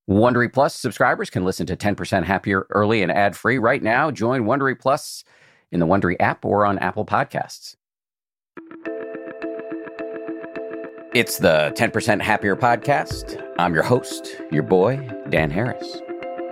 Wondery Plus subscribers can listen to 10% Happier early and ad-free right now. Join Wondery Plus in the Wondery app or on Apple Podcasts. It's the 10% Happier podcast. I'm your host, your boy, Dan Harris.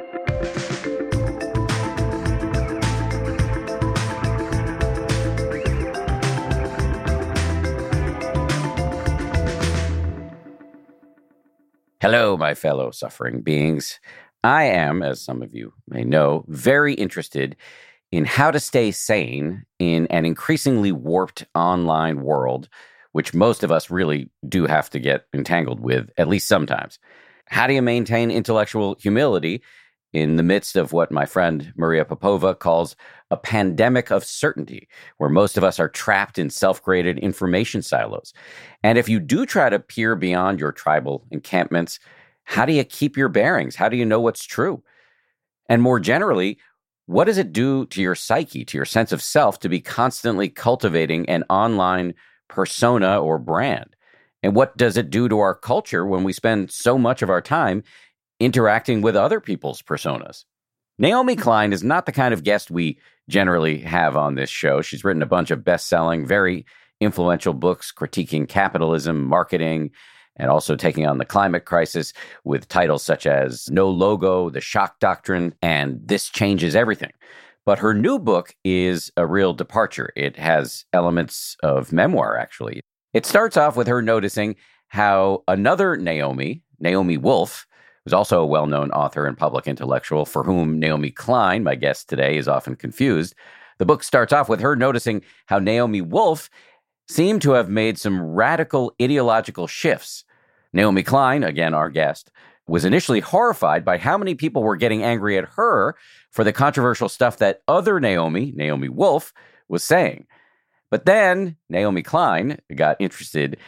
Hello, my fellow suffering beings. I am, as some of you may know, very interested in how to stay sane in an increasingly warped online world, which most of us really do have to get entangled with, at least sometimes. How do you maintain intellectual humility in the midst of what my friend Maria Popova calls a pandemic of certainty, where most of us are trapped in self-created information silos? And if you do try to peer beyond your tribal encampments, how do you keep your bearings? How do you know what's true? And more generally, what does it do to your psyche, to your sense of self, to be constantly cultivating an online persona or brand? And what does it do to our culture when we spend so much of our time interacting with other people's personas? Naomi Klein is not the kind of guest we generally have on this show. She's written a bunch of best-selling, very influential books critiquing capitalism, marketing, and also taking on the climate crisis with titles such as No Logo, The Shock Doctrine, and This Changes Everything. But her new book is a real departure. It has elements of memoir, actually. It starts off with her noticing how another Naomi Wolf, who's also a well-known author and public intellectual for whom Naomi Klein, my guest today, is often confused. The book starts off with her noticing how Naomi Wolf seemed to have made some radical ideological shifts. Naomi Klein, again our guest, was initially horrified by how many people were getting angry at her for the controversial stuff that other Naomi Wolf, was saying. But then Naomi Klein got interested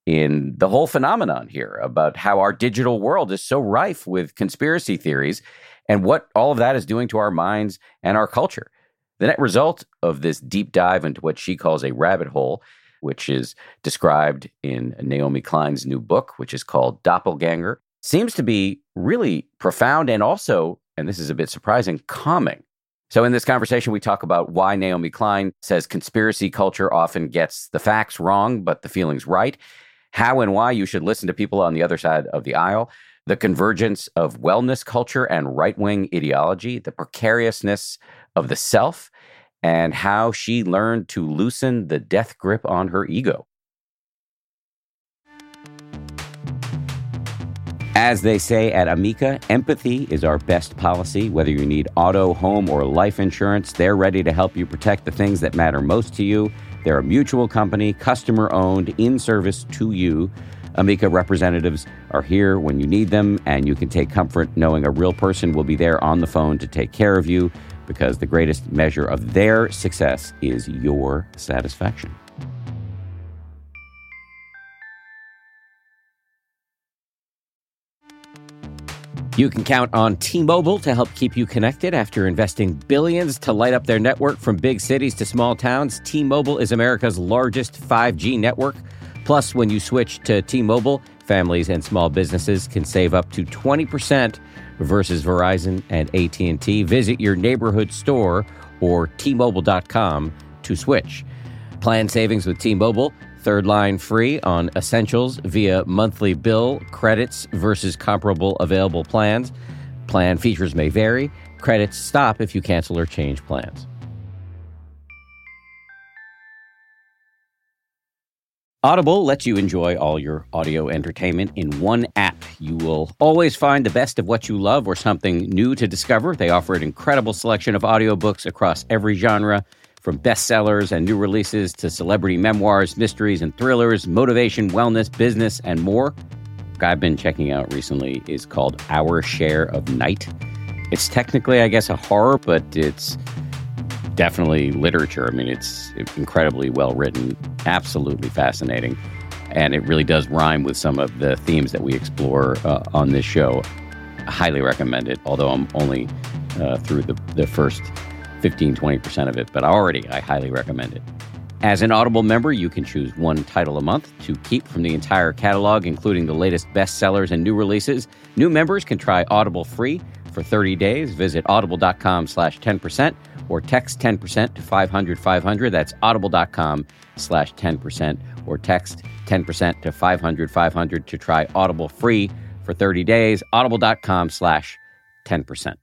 in the whole phenomenon here about how our digital world is so rife with conspiracy theories and what all of that is doing to our minds and our culture. The net result of this deep dive into what she calls a rabbit hole, which is described in Naomi Klein's new book, which is called Doppelganger, seems to be really profound and also, and this is a bit surprising, calming. So in this conversation, we talk about why Naomi Klein says conspiracy culture often gets the facts wrong, but the feelings right, how and why you should listen to people on the other side of the aisle, the convergence of wellness culture and right-wing ideology, the precariousness of the self, and how she learned to loosen the death grip on her ego. As they say at Amica, empathy is our best policy. Whether you need auto, home, or life insurance, they're ready to help you protect the things that matter most to you. They're a mutual company, customer-owned, in service to you. Amica representatives are here when you need them, and you can take comfort knowing a real person will be there on the phone to take care of you, because the greatest measure of their success is your satisfaction. You can count on T-Mobile to help keep you connected after investing billions to light up their network from big cities to small towns. T-Mobile is America's largest 5G network. Plus, when you switch to T-Mobile, families and small businesses can save up to 20% versus Verizon and AT&T. Visit your neighborhood store or T-Mobile.com to switch. Plan savings with T-Mobile. Third line free on essentials via monthly bill, credits versus comparable available plans. Plan features may vary. Credits stop if you cancel or change plans. Audible lets you enjoy all your audio entertainment in one app. You will always find the best of what you love or something new to discover. They offer an incredible selection of audiobooks across every genre, from bestsellers and new releases to celebrity memoirs, mysteries and thrillers, motivation, wellness, business, and more. What I've been checking out recently is called Our Share of Night. It's technically, I guess, a horror, but it's definitely literature. I mean, it's incredibly well written, absolutely fascinating, and it really does rhyme with some of the themes that we explore on this show. I highly recommend it, although I'm only through the first 15-20% of it, but I highly recommend it. As an Audible member, you can choose one title a month to keep from the entire catalog, including the latest bestsellers and new releases. New members can try Audible free for 30 days. Visit audible.com/10% or text 10% to 500-500. That's audible.com/10% or text 10% to 500-500 to try Audible free for 30 days. Audible.com/10%.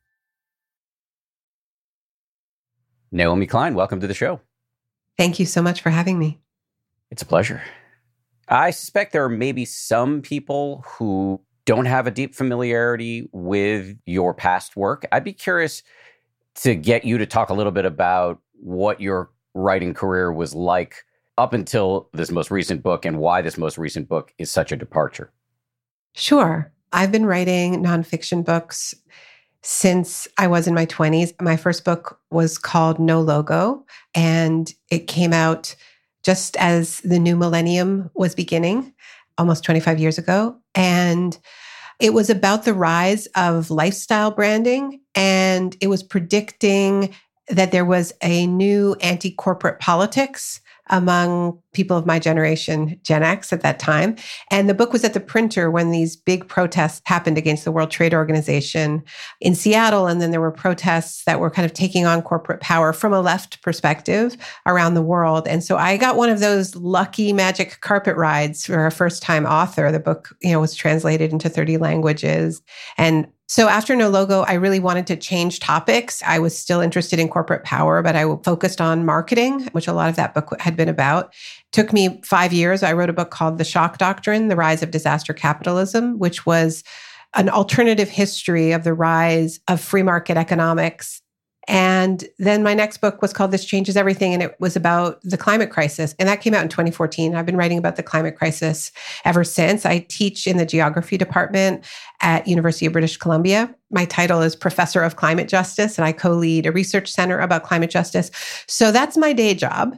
Naomi Klein, welcome to the show. Thank you so much for having me. It's a pleasure. I suspect there are maybe some people who don't have a deep familiarity with your past work. I'd be curious to get you to talk a little bit about what your writing career was like up until this most recent book and why this most recent book is such a departure. Sure. I've been writing nonfiction books since I was in my 20s. My first book was called No Logo, and it came out just as the new millennium was beginning, almost 25 years ago. And it was about the rise of lifestyle branding, and it was predicting that there was a new anti-corporate politics among people of my generation, Gen X at that time. And the book was at the printer when these big protests happened against the World Trade Organization in Seattle. And then there were protests that were kind of taking on corporate power from a left perspective around the world. And so I got one of those lucky magic carpet rides for a first-time author. The book, was translated into 30 languages. And so after No Logo, I really wanted to change topics. I was still interested in corporate power, but I focused on marketing, which a lot of that book had been about. Took me 5 years. I wrote a book called The Shock Doctrine, The Rise of Disaster Capitalism, which was an alternative history of the rise of free market economics. And then my next book was called This Changes Everything, and it was about the climate crisis. And that came out in 2014. I've been writing about the climate crisis ever since. I teach in the geography department at University of British Columbia. My title is Professor of Climate Justice, and I co-lead a research center about climate justice. So that's my day job.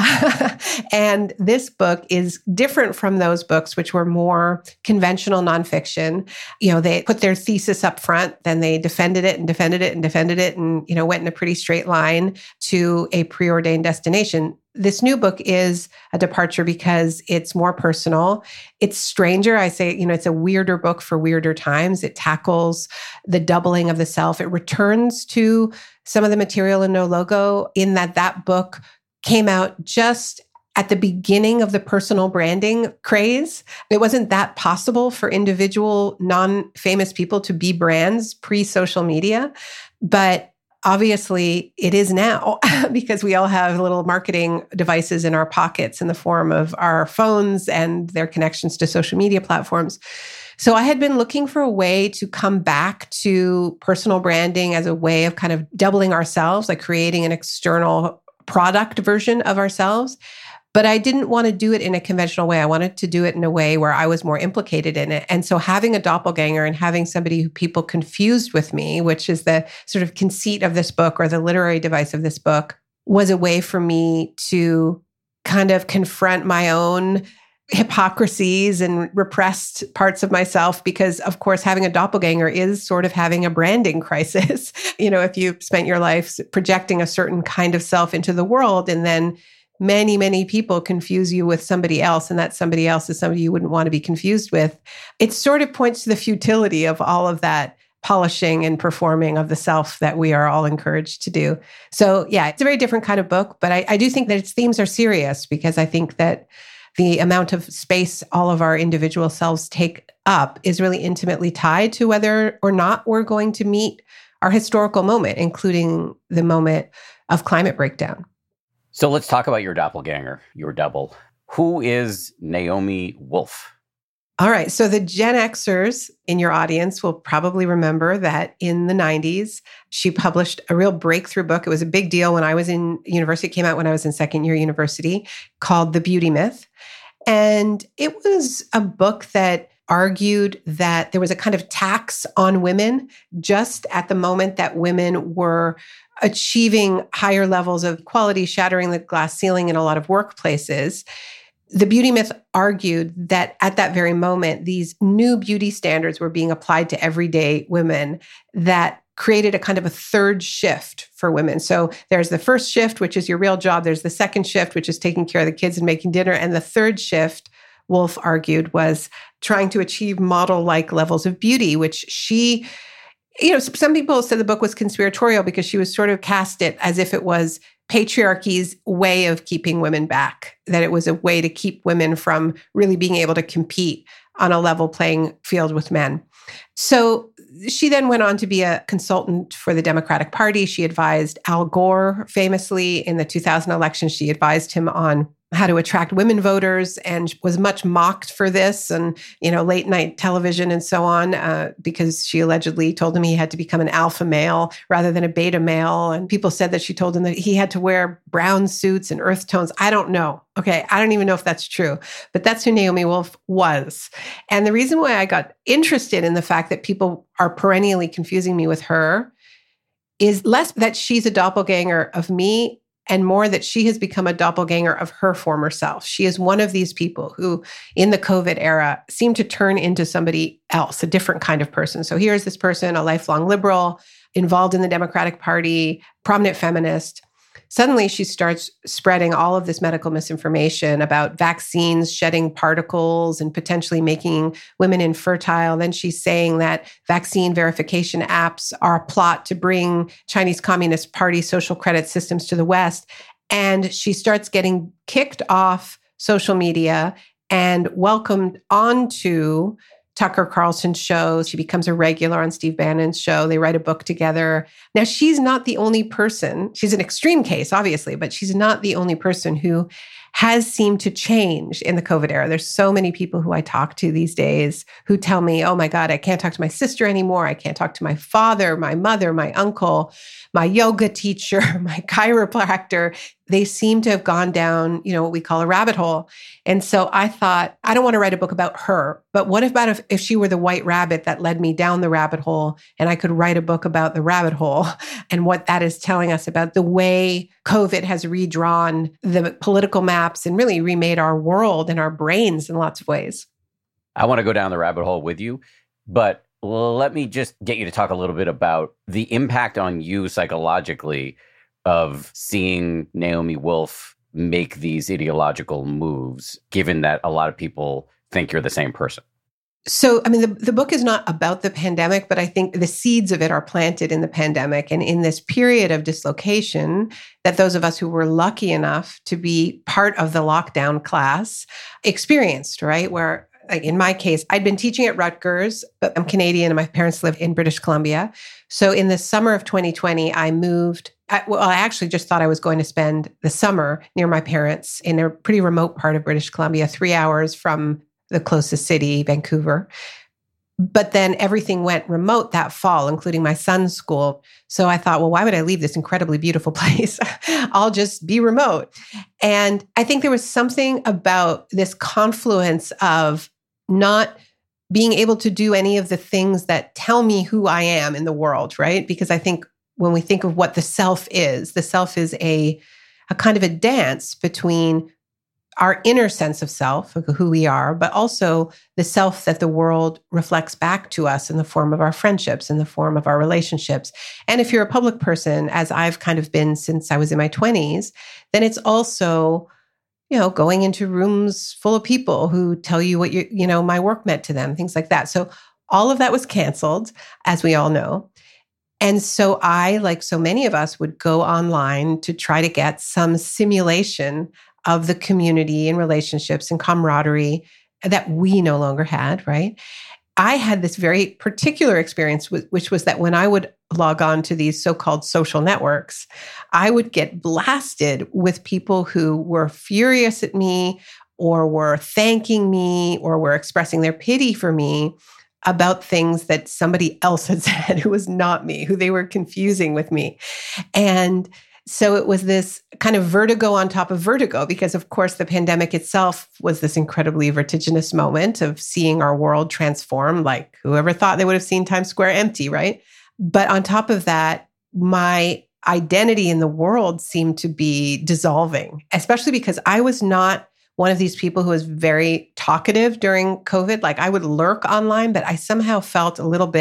And this book is different from those books, which were more conventional nonfiction. They put their thesis up front, then they defended it and defended it and defended it and, went in a pretty straight line to a preordained destination. This new book is a departure because it's more personal. It's stranger. I say, it's a weirder book for weirder times. It tackles the doubling of the self. It returns to some of the material in No Logo in that book came out just at the beginning of the personal branding craze. It wasn't that possible for individual non-famous people to be brands pre-social media, but obviously, it is now because we all have little marketing devices in our pockets in the form of our phones and their connections to social media platforms. So I had been looking for a way to come back to personal branding as a way of kind of doubling ourselves, like creating an external product version of ourselves. But I didn't want to do it in a conventional way. I wanted to do it in a way where I was more implicated in it. And so having a doppelganger and having somebody who people confused with me, which is the sort of conceit of this book or the literary device of this book, was a way for me to kind of confront my own hypocrisies and repressed parts of myself. Because, of course, having a doppelganger is sort of having a branding crisis. If you spent your life projecting a certain kind of self into the world and then many, many people confuse you with somebody else, and that somebody else is somebody you wouldn't want to be confused with. It sort of points to the futility of all of that polishing and performing of the self that we are all encouraged to do. So yeah, it's a very different kind of book, but I do think that its themes are serious because I think that the amount of space all of our individual selves take up is really intimately tied to whether or not we're going to meet our historical moment, including the moment of climate breakdown. So let's talk about your doppelganger, your double. Who is Naomi Wolf? All right. So the Gen Xers in your audience will probably remember that in the 90s, she published a real breakthrough book. It was a big deal when I was in university. It came out when I was in second year university, called The Beauty Myth. And it was a book that argued that there was a kind of tax on women just at the moment that women were achieving higher levels of equality, shattering the glass ceiling in a lot of workplaces. The Beauty Myth argued that at that very moment, these new beauty standards were being applied to everyday women that created a kind of a third shift for women. So there's the first shift, which is your real job. There's the second shift, which is taking care of the kids and making dinner. And the third shift, Woolf argued, was trying to achieve model-like levels of beauty, which she, some people said the book was conspiratorial because she was sort of cast it as if it was patriarchy's way of keeping women back, that it was a way to keep women from really being able to compete on a level playing field with men. So she then went on to be a consultant for the Democratic Party. She advised Al Gore famously in the 2000 election. She advised him on how to attract women voters and was much mocked for this and, late night television and so on, because she allegedly told him he had to become an alpha male rather than a beta male. And people said that she told him that he had to wear brown suits and earth tones. I don't know. Okay. I don't even know if that's true, but that's who Naomi Wolf was. And the reason why I got interested in the fact that people are perennially confusing me with her is less that she's a doppelganger of me and more that she has become a doppelganger of her former self. She is one of these people who, in the COVID era, seemed to turn into somebody else, a different kind of person. So here's this person, a lifelong liberal, involved in the Democratic Party, prominent feminist. Suddenly, she starts spreading all of this medical misinformation about vaccines shedding particles and potentially making women infertile. Then she's saying that vaccine verification apps are a plot to bring Chinese Communist Party social credit systems to the West. And she starts getting kicked off social media and welcomed onto Tucker Carlson's show. She becomes a regular on Steve Bannon's show. They write a book together. Now, she's not the only person. She's an extreme case, obviously, but she's not the only person who has seemed to change in the COVID era. There's so many people who I talk to these days who tell me, oh my God, I can't talk to my sister anymore. I can't talk to my father, my mother, my uncle, my yoga teacher, my chiropractor. They seem to have gone down, what we call a rabbit hole. And so I thought, I don't want to write a book about her, but what about if she were the white rabbit that led me down the rabbit hole and I could write a book about the rabbit hole and what that is telling us about the way COVID has redrawn the political maps and really remade our world and our brains in lots of ways. I want to go down the rabbit hole with you, but let me just get you to talk a little bit about the impact on you psychologically of seeing Naomi Wolf make these ideological moves, given that a lot of people think you're the same person. So, the book is not about the pandemic, but I think the seeds of it are planted in the pandemic and in this period of dislocation that those of us who were lucky enough to be part of the lockdown class experienced, right? Where, like in my case, I'd been teaching at Rutgers, but I'm Canadian and my parents live in British Columbia. So in the summer of 2020, I moved. I actually just thought I was going to spend the summer near my parents in a pretty remote part of British Columbia, 3 hours from the closest city, Vancouver. But then everything went remote that fall, including my son's school. So I thought, well, why would I leave this incredibly beautiful place? I'll just be remote. And I think there was something about this confluence of not being able to do any of the things that tell me who I am in the world, right? Because I think when we think of what the self is a kind of a dance between our inner sense of self, like who we are, but also the self that the world reflects back to us in the form of our friendships, in the form of our relationships. And if you're a public person, as I've kind of been since I was in my 20s, then it's also, going into rooms full of people who tell you what my work meant to them, things like that. So all of that was canceled, as we all know. And so I, like so many of us, would go online to try to get some simulation of the community and relationships and camaraderie that we no longer had, right? I had this very particular experience, which was that when I would log on to these so-called social networks, I would get blasted with people who were furious at me or were thanking me or were expressing their pity for me about things that somebody else had said who was not me, who they were confusing with me. And so it was this kind of vertigo on top of vertigo, because of course the pandemic itself was this incredibly vertiginous moment of seeing our world transform. Like whoever thought they would have seen Times Square empty, right? But on top of that, my identity in the world seemed to be dissolving, especially because I was not one of these people who was very talkative during COVID. Like I would lurk online, but I somehow felt a little bit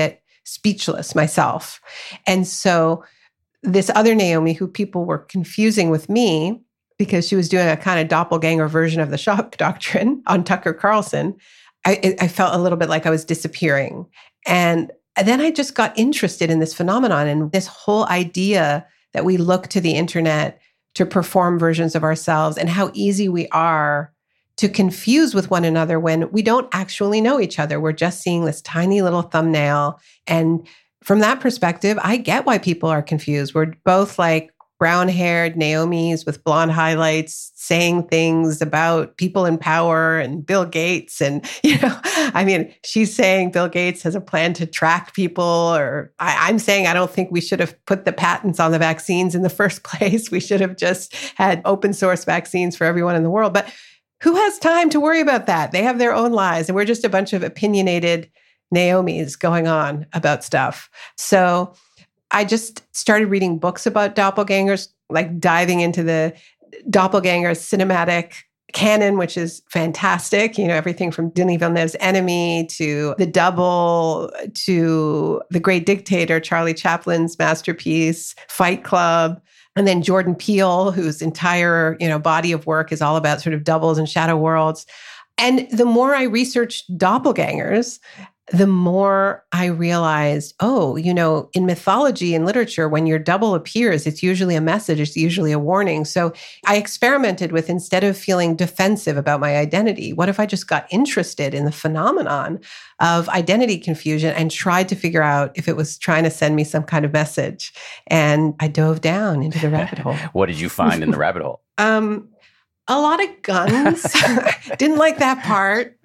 speechless myself. And so this other Naomi, who people were confusing with me because she was doing a kind of doppelganger version of the shock doctrine on Tucker Carlson, I felt a little bit like I was disappearing. And then I just got interested in this phenomenon and this whole idea that we look to the internet to perform versions of ourselves and how easy we are to confuse with one another when we don't actually know each other. We're just seeing this tiny little thumbnail. And from that perspective, I get why people are confused. We're both like brown-haired Naomis with blonde highlights saying things about people in power and Bill Gates. And, I mean, she's saying Bill Gates has a plan to track people, or I'm saying I don't think we should have put the patents on the vaccines in the first place. We should have just had open source vaccines for everyone in the world. But who has time to worry about that? They have their own lives. And we're just a bunch of opinionated Naomis going on about stuff. So I just started reading books about doppelgangers, like diving into the doppelganger cinematic canon, which is fantastic. Everything from Denis Villeneuve's Enemy to The Double to The Great Dictator, Charlie Chaplin's masterpiece, Fight Club. And then Jordan Peele, whose entire, body of work is all about sort of doubles and shadow worlds. And the more I researched doppelgangers, the more I realized, in mythology and literature, when your double appears, it's usually a message, it's usually a warning. So I experimented with, instead of feeling defensive about my identity, what if I just got interested in the phenomenon of identity confusion and tried to figure out if it was trying to send me some kind of message? And I dove down into the rabbit hole. What did you find in the rabbit hole? A lot of guns. Didn't like that part.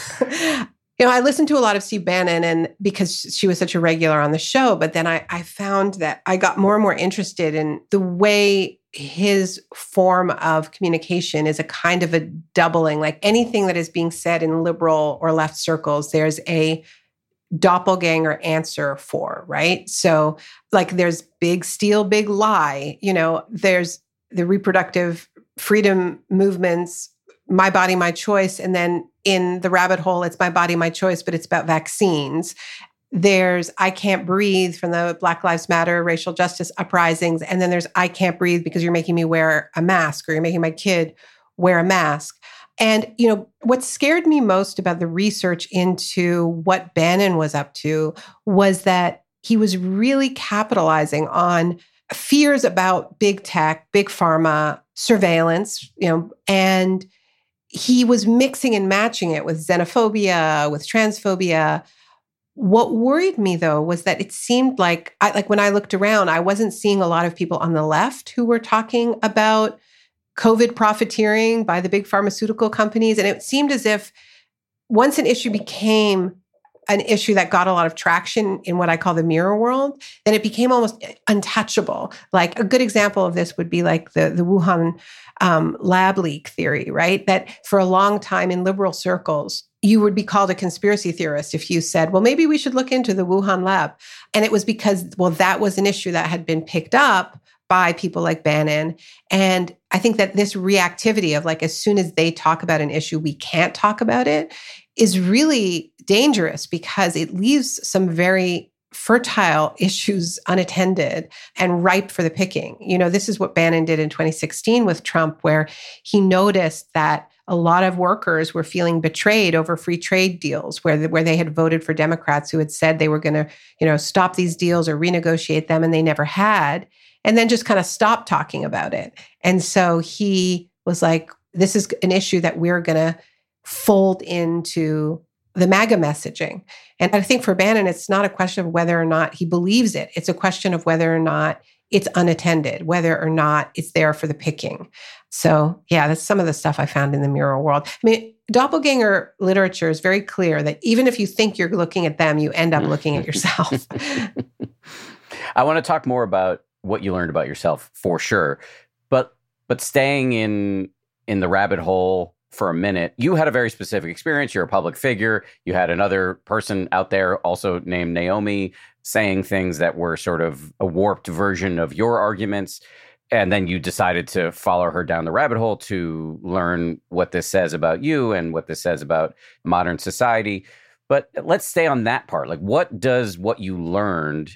I listened to a lot of Steve Bannon, and because she was such a regular on the show, but then I found that I got more and more interested in the way his form of communication is a kind of a doubling. Like anything that is being said in liberal or left circles, there's a doppelganger answer for, right? So like there's big steal, big lie, there's the reproductive freedom movements, my body, my choice. And then in the rabbit hole, it's my body, my choice, but it's about vaccines. There's I Can't Breathe from the Black Lives Matter racial justice uprisings. And then there's I Can't Breathe because you're making me wear a mask, or you're making my kid wear a mask. And, what scared me most about the research into what Bannon was up to was that he was really capitalizing on fears about big tech, big pharma, surveillance, and he was mixing and matching it with xenophobia, with transphobia. What worried me, though, was that it seemed like when I looked around, I wasn't seeing a lot of people on the left who were talking about COVID profiteering by the big pharmaceutical companies. And it seemed as if once an issue became an issue that got a lot of traction in what I call the mirror world, then it became almost untouchable. Like a good example of this would be like the Wuhan lab leak theory, right? That for a long time in liberal circles, you would be called a conspiracy theorist if you said, well, maybe we should look into the Wuhan lab. And it was because, that was an issue that had been picked up by people like Bannon. And I think that this reactivity of like, as soon as they talk about an issue, we can't talk about it, is really dangerous because it leaves some very fertile issues unattended and ripe for the picking. This is what Bannon did in 2016 with Trump, where he noticed that a lot of workers were feeling betrayed over free trade deals where they had voted for Democrats who had said they were going to, stop these deals or renegotiate them, and they never had, and then just kind of stopped talking about it. And so he was like, this is an issue that we're going to fold into the MAGA messaging. And I think for Bannon, it's not a question of whether or not he believes it. It's a question of whether or not it's unattended, whether or not it's there for the picking. So yeah, that's some of the stuff I found in the mirror world. I mean, doppelganger literature is very clear that even if you think you're looking at them, you end up looking at yourself. I want to talk more about what you learned about yourself for sure. But staying in the rabbit hole for a minute, you had a very specific experience. You're a public figure. You had another person out there also named Naomi saying things that were sort of a warped version of your arguments. And then you decided to follow her down the rabbit hole to learn what this says about you and what this says about modern society. But let's stay on that part. Like, what does what you learned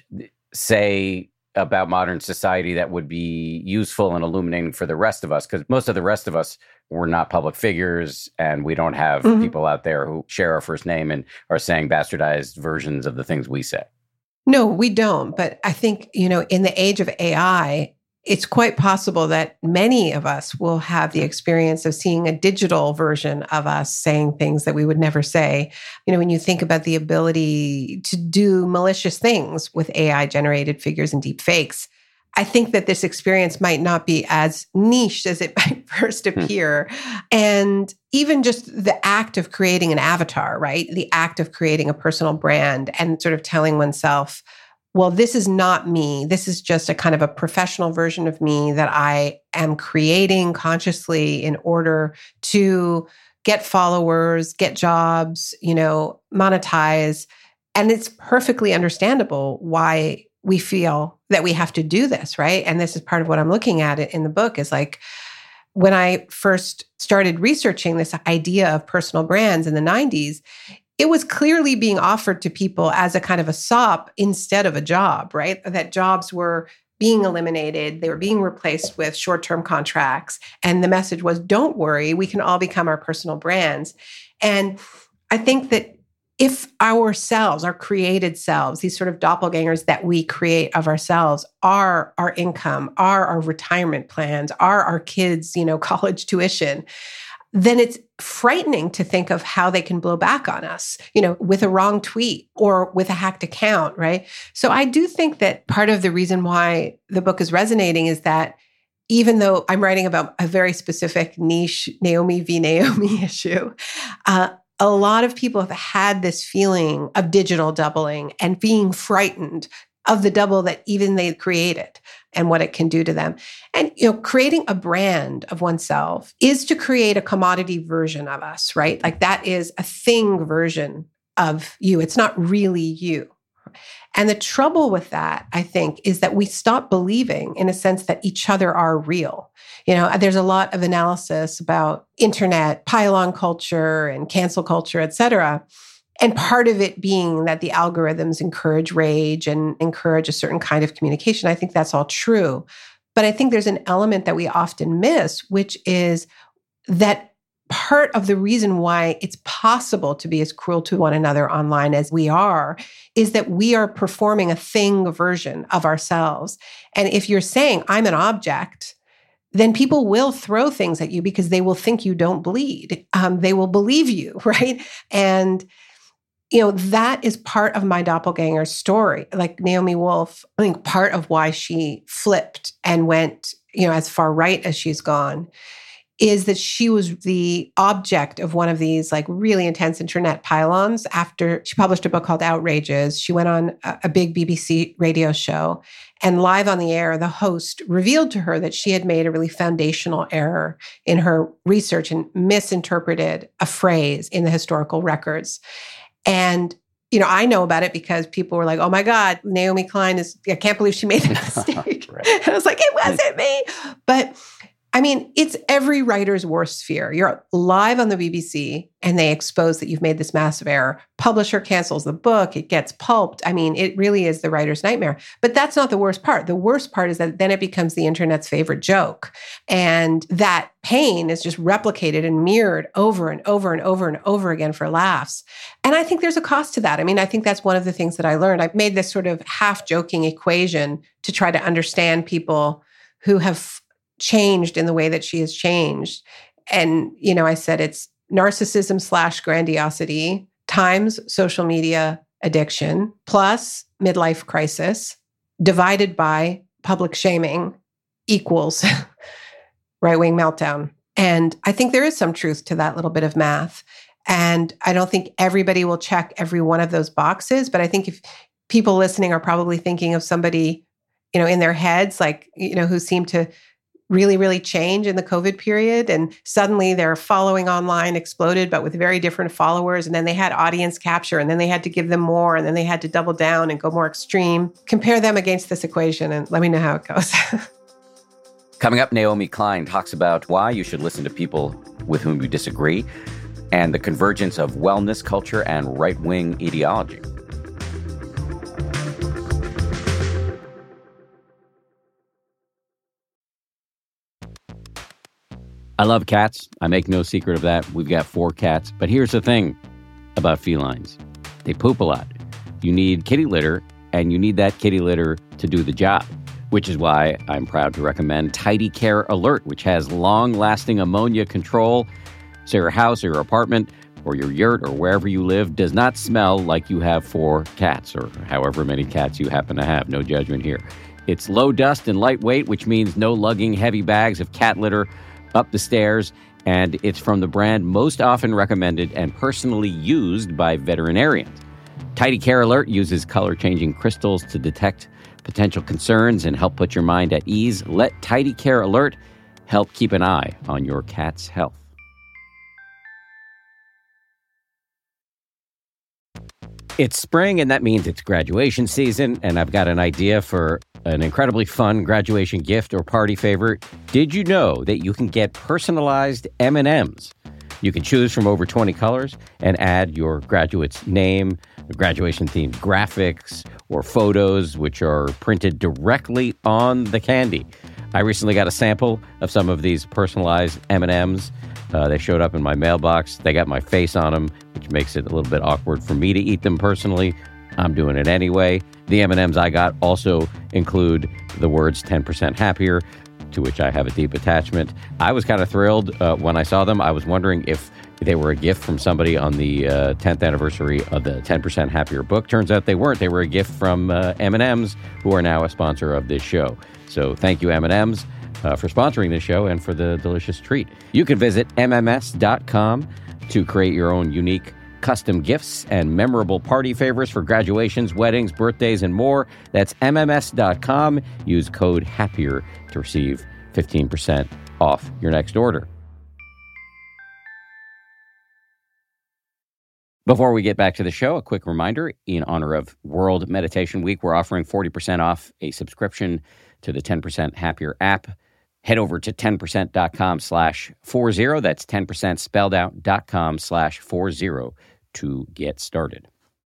say about modern society that would be useful and illuminating for the rest of us? Because most of the rest of us, we're not public figures, and we don't have people out there who share our first name and are saying bastardized versions of the things we say. No, we don't. But I think, in the age of AI, it's quite possible that many of us will have the experience of seeing a digital version of us saying things that we would never say. When you think about the ability to do malicious things with AI-generated figures and deep fakes, I think that this experience might not be as niche as it might first appear. And even just the act of creating an avatar, right? The act of creating a personal brand and sort of telling oneself, well, this is not me. This is just a kind of a professional version of me that I am creating consciously in order to get followers, get jobs, monetize. And it's perfectly understandable why we feel that we have to do this, right? And this is part of what I'm looking at in the book is like, when I first started researching this idea of personal brands in the 90s, it was clearly being offered to people as a kind of a SOP instead of a job, right? That jobs were being eliminated. They were being replaced with short-term contracts. And the message was, don't worry, we can all become our personal brands. And I think that if ourselves, our created selves, these sort of doppelgangers that we create of ourselves are our income, are our retirement plans, are our kids, college tuition, then it's frightening to think of how they can blow back on us, with a wrong tweet or with a hacked account, right? So I do think that part of the reason why the book is resonating is that even though I'm writing about a very specific niche Naomi v. Naomi issue, a lot of people have had this feeling of digital doubling and being frightened of the double that even they created and what it can do to them. And, creating a brand of oneself is to create a commodity version of us, right? Like that is a thing version of you. It's not really you. And the trouble with that, I think, is that we stop believing in a sense that each other are real. There's a lot of analysis about internet, pile-on culture and cancel culture, et cetera. And part of it being that the algorithms encourage rage and encourage a certain kind of communication. I think that's all true. But I think there's an element that we often miss, which is that part of the reason why it's possible to be as cruel to one another online as we are is that we are performing a thing version of ourselves. And if you're saying, I'm an object, then people will throw things at you because they will think you don't bleed. They will believe you, right? And that is part of my doppelganger story. Like Naomi Wolf, I think part of why she flipped and went, as far right as she's gone is that she was the object of one of these like really intense internet pile-ons. After she published a book called Outrages, she went on a big BBC radio show, and live on the air, the host revealed to her that she had made a really foundational error in her research and misinterpreted a phrase in the historical records. And, I know about it because people were like, oh my God, Naomi Klein I can't believe she made that mistake. Right. And I was like, it wasn't me. But it's every writer's worst fear. You're live on the BBC and they expose that you've made this massive error. Publisher cancels the book. It gets pulped. It really is the writer's nightmare. But that's not the worst part. The worst part is that then it becomes the internet's favorite joke. And that pain is just replicated and mirrored over and over and over and over again for laughs. And I think there's a cost to that. I think that's one of the things that I learned. I've made this sort of half-joking equation to try to understand people who have changed in the way that she has changed. And, I said it's narcissism / grandiosity times social media addiction plus midlife crisis divided by public shaming equals right-wing meltdown. And I think there is some truth to that little bit of math. And I don't think everybody will check every one of those boxes, but I think if people listening are probably thinking of somebody, in their heads, like, who seem to really, really change in the COVID period. And suddenly their following online exploded, but with very different followers. And then they had audience capture, and then they had to give them more, and then they had to double down and go more extreme. Compare them against this equation and let me know how it goes. Coming up, Naomi Klein talks about why you should listen to people with whom you disagree and the convergence of wellness culture and right-wing ideology. I love cats. I make no secret of that. We've got 4 cats. But here's the thing about felines. They poop a lot. You need kitty litter, and you need that kitty litter to do the job, which is why I'm proud to recommend Tidy Care Alert, which has long-lasting ammonia control, so your house or your apartment or your yurt or wherever you live does not smell like you have 4 cats or however many cats you happen to have. No judgment here. It's low dust and lightweight, which means no lugging heavy bags of cat litter up the stairs, and it's from the brand most often recommended and personally used by veterinarians. Tidy Care Alert uses color-changing crystals to detect potential concerns and help put your mind at ease. Let Tidy Care Alert help keep an eye on your cat's health. It's spring, and that means it's graduation season, and I've got an idea for an incredibly fun graduation gift or party favorite. Did you know that you can get personalized M&Ms? You can choose from over 20 colors and add your graduate's name, graduation-themed graphics, or photos, which are printed directly on the candy. I recently got a sample of some of these personalized M&Ms. They showed up in my mailbox. They got my face on them, which makes it a little bit awkward for me to eat them personally. I'm doing it anyway. The M&Ms I got also include the words 10% happier, to which I have a deep attachment. I was kind of thrilled when I saw them. I was wondering if they were a gift from somebody on the 10th anniversary of the 10% Happier book. Turns out they weren't. They were a gift from M&Ms, who are now a sponsor of this show. So thank you, M&Ms. For sponsoring this show and for the delicious treat. You can visit MMS.com to create your own unique custom gifts and memorable party favors for graduations, weddings, birthdays, and more. That's MMS.com. Use code HAPPIER to receive 15% off your next order. Before we get back to the show, a quick reminder, in honor of World Meditation Week, we're offering 40% off a subscription to the 10% Happier app. Head over to 10%.com/40. That's 10% spelled out .com/40 to get started.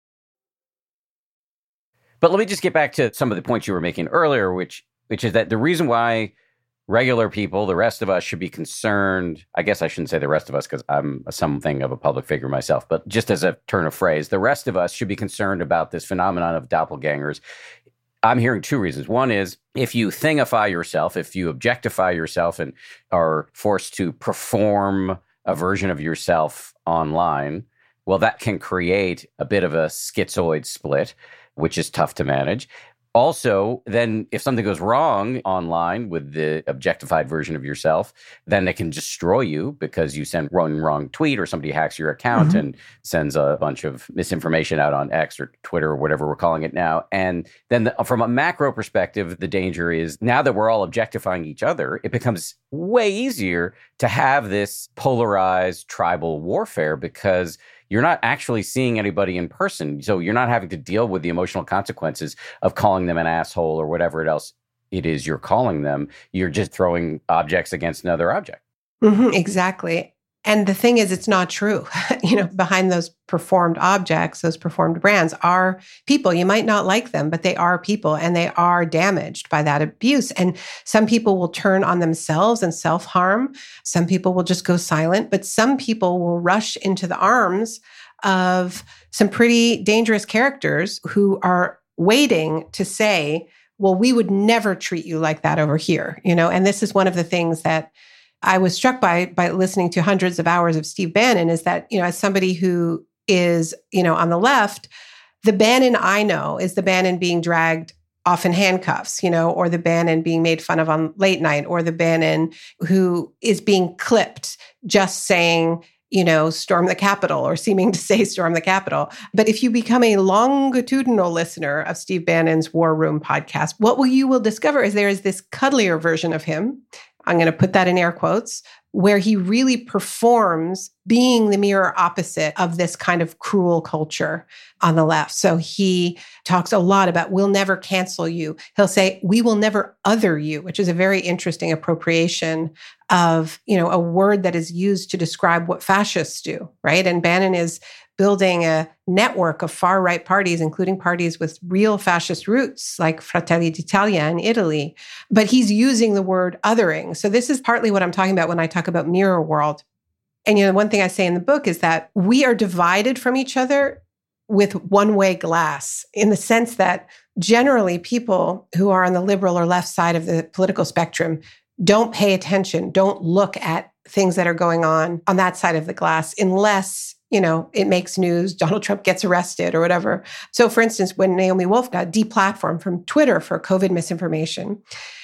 But let me just get back to some of the points you were making earlier, which is that the reason why regular people, the rest of us, should be concerned. I guess I shouldn't say the rest of us because I'm something of a public figure myself, but just as a turn of phrase, the rest of us should be concerned about this phenomenon of doppelgangers. I'm hearing 2 reasons. One is if you thingify yourself, if you objectify yourself and are forced to perform a version of yourself online, well, that can create a bit of a schizoid split, which is tough to manage. Also, then if something goes wrong online with the objectified version of yourself, then it can destroy you because you send one wrong tweet or somebody hacks your account and sends a bunch of misinformation out on X or Twitter or whatever we're calling it now. And then from a macro perspective, the danger is now that we're all objectifying each other, it becomes way easier to have this polarized tribal warfare because you're not actually seeing anybody in person. So you're not having to deal with the emotional consequences of calling them an asshole or whatever else it is you're calling them. You're just throwing objects against another object. Exactly. And the thing is, it's not true. Behind those performed objects, those performed brands are people. You might not like them, but they are people and they are damaged by that abuse. And some people will turn on themselves and self-harm. Some people will just go silent, but some people will rush into the arms of some pretty dangerous characters who are waiting to say, well, we would never treat you like that over here, And this is one of the things that I was struck by listening to hundreds of hours of Steve Bannon is that, as somebody who is, on the left, the Bannon I know is the Bannon being dragged off in handcuffs, or the Bannon being made fun of on late night, or the Bannon who is being clipped just saying, storm the Capitol or seeming to say storm the Capitol. But if you become a longitudinal listener of Steve Bannon's War Room podcast, what you will discover is there is this cuddlier version of him I'm going to put that in air quotes, where he really performs being the mirror opposite of this kind of cruel culture on the left. So he talks a lot about, we'll never cancel you. He'll say, we will never other you, which is a very interesting appropriation of, a word that is used to describe what fascists do, right? And Bannon is building a network of far-right parties, including parties with real fascist roots, like Fratelli d'Italia in Italy. But he's using the word othering. So this is partly what I'm talking about when I talk about mirror world. And, one thing I say in the book is that we are divided from each other with one-way glass, in the sense that generally people who are on the liberal or left side of the political spectrum don't pay attention, don't look at things that are going on that side of the glass, unless it makes news, Donald Trump gets arrested or whatever. So for instance, when Naomi Wolf got deplatformed from Twitter for COVID misinformation,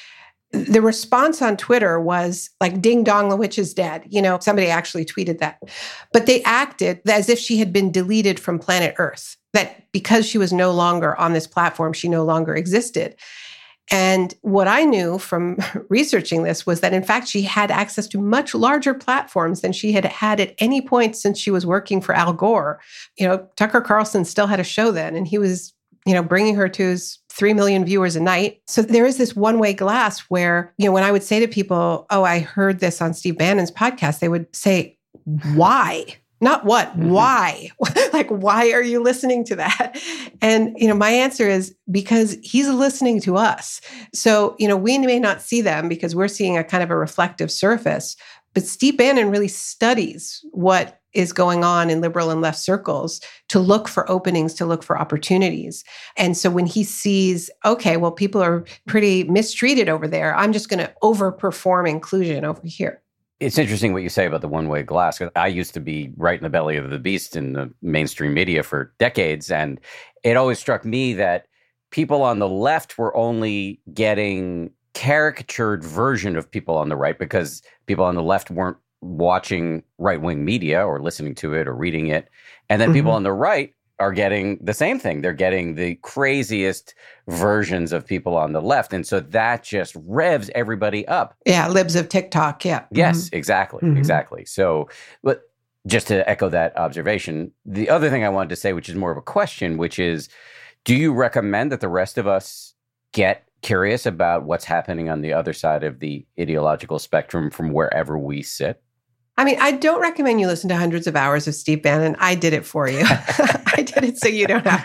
the response on Twitter was like, ding dong, the witch is dead. Somebody actually tweeted that. But they acted as if she had been deleted from planet Earth, that because she was no longer on this platform, she no longer existed. And what I knew from researching this was that, in fact, she had access to much larger platforms than she had had at any point since she was working for Al Gore. Tucker Carlson still had a show then, and he was, bringing her to his 3 million viewers a night. So there is this one-way glass where, when I would say to people, oh, I heard this on Steve Bannon's podcast, they would say, why? Not what, why? Like, why are you listening to that? And, my answer is because he's listening to us. So, we may not see them because we're seeing a kind of a reflective surface, but Steve Bannon really studies what is going on in liberal and left circles to look for openings, to look for opportunities. And so when he sees, okay, well, people are pretty mistreated over there, I'm just going to overperform inclusion over here. It's interesting what you say about the one-way glass. I used to be right in the belly of the beast in the mainstream media for decades, and it always struck me that people on the left were only getting caricatured version of people on the right because people on the left weren't watching right-wing media or listening to it or reading it. And then people on the right are getting the same thing. They're getting the craziest versions of people on the left. And so that just revs everybody up. Yeah, libs of TikTok, yeah. Yes, exactly, exactly. So, but just to echo that observation, the other thing I wanted to say, which is more of a question, which is, do you recommend that the rest of us get curious about what's happening on the other side of the ideological spectrum from wherever we sit? I mean, I don't recommend you listen to hundreds of hours of Steve Bannon. I did it for you. I did it so you don't have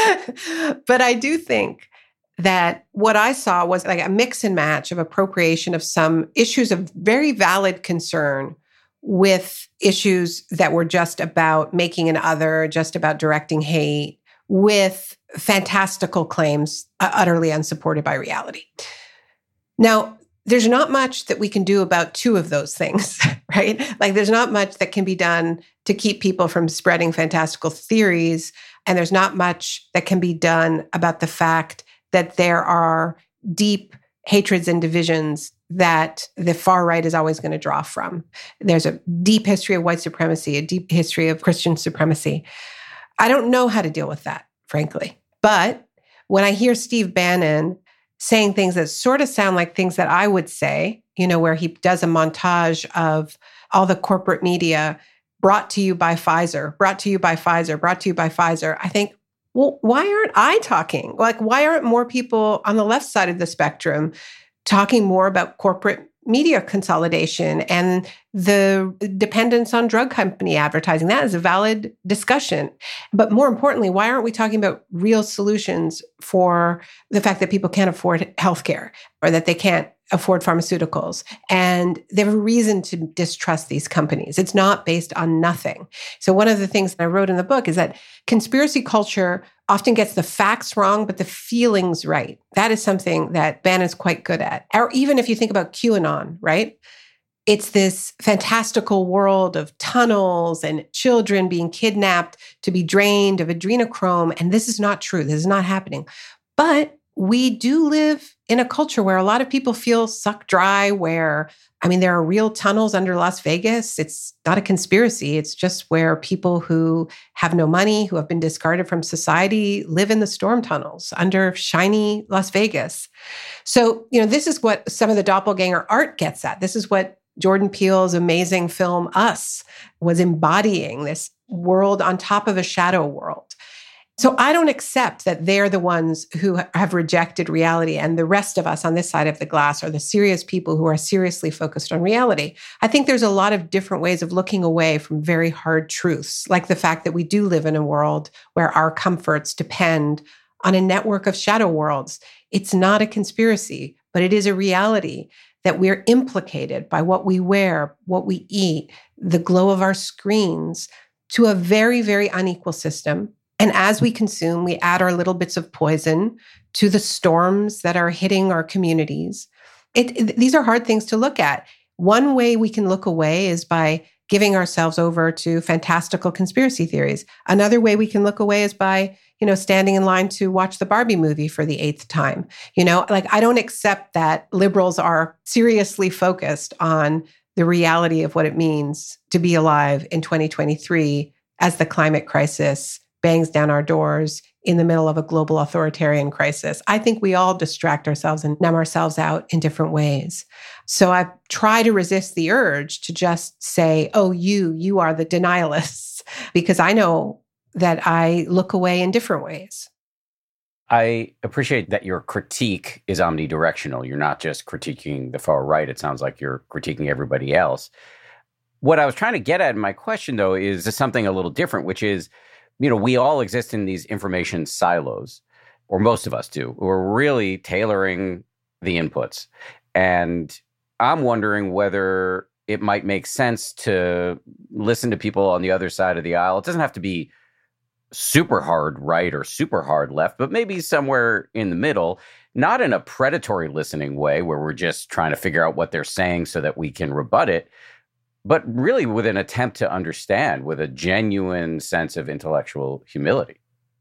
to. But I do think that what I saw was like a mix and match of appropriation of some issues of very valid concern with issues that were just about making an other, just about directing hate, with fantastical claims utterly unsupported by reality. Now, there's not much that we can do about two of those things, right? Like there's not much that can be done to keep people from spreading fantastical theories. And there's not much that can be done about the fact that there are deep hatreds and divisions that the far right is always going to draw from. There's a deep history of white supremacy, a deep history of Christian supremacy. I don't know how to deal with that, frankly. But when I hear Steve Bannon saying things that sort of sound like things that I would say, where he does a montage of all the corporate media brought to you by Pfizer, brought to you by Pfizer, brought to you by Pfizer, I think, well, why aren't I talking? Like, why aren't more people on the left side of the spectrum talking more about corporate media consolidation and the dependence on drug company advertising? That is a valid discussion. But more importantly, why aren't we talking about real solutions for the fact that people can't afford healthcare or that they can't afford pharmaceuticals? And they have a reason to distrust these companies. It's not based on nothing. So one of the things that I wrote in the book is that conspiracy culture often gets the facts wrong, but the feelings right. That is something that Bannon's quite good at. Or even if you think about QAnon, right? It's this fantastical world of tunnels and children being kidnapped to be drained of adrenochrome. And this is not true. This is not happening. But we do live in a culture where a lot of people feel sucked dry, where, I mean, there are real tunnels under Las Vegas. It's not a conspiracy. It's just where people who have no money, who have been discarded from society, live in the storm tunnels under shiny Las Vegas. So, this is what some of the doppelganger art gets at. This is what Jordan Peele's amazing film Us was embodying, this world on top of a shadow world. So I don't accept that they're the ones who have rejected reality and the rest of us on this side of the glass are the serious people who are seriously focused on reality. I think there's a lot of different ways of looking away from very hard truths, like the fact that we do live in a world where our comforts depend on a network of shadow worlds. It's not a conspiracy, but it is a reality that we're implicated by what we wear, what we eat, the glow of our screens, to a very, very unequal system. And as we consume, we add our little bits of poison to the storms that are hitting our communities. These are hard things to look at. One way we can look away is by giving ourselves over to fantastical conspiracy theories. Another way we can look away is by, standing in line to watch the Barbie movie for the 8th time. I don't accept that liberals are seriously focused on the reality of what it means to be alive in 2023 as the climate crisis bangs down our doors in the middle of a global authoritarian crisis. I think we all distract ourselves and numb ourselves out in different ways. So I try to resist the urge to just say, oh, you are the denialists, because I know that I look away in different ways. I appreciate that your critique is omnidirectional. You're not just critiquing the far right. It sounds like you're critiquing everybody else. What I was trying to get at in my question, though, is something a little different, which is, we all exist in these information silos, or most of us do. We're really tailoring the inputs. And I'm wondering whether it might make sense to listen to people on the other side of the aisle. It doesn't have to be super hard right or super hard left, but maybe somewhere in the middle, not in a predatory listening way where we're just trying to figure out what they're saying so that we can rebut it, but really with an attempt to understand, with a genuine sense of intellectual humility.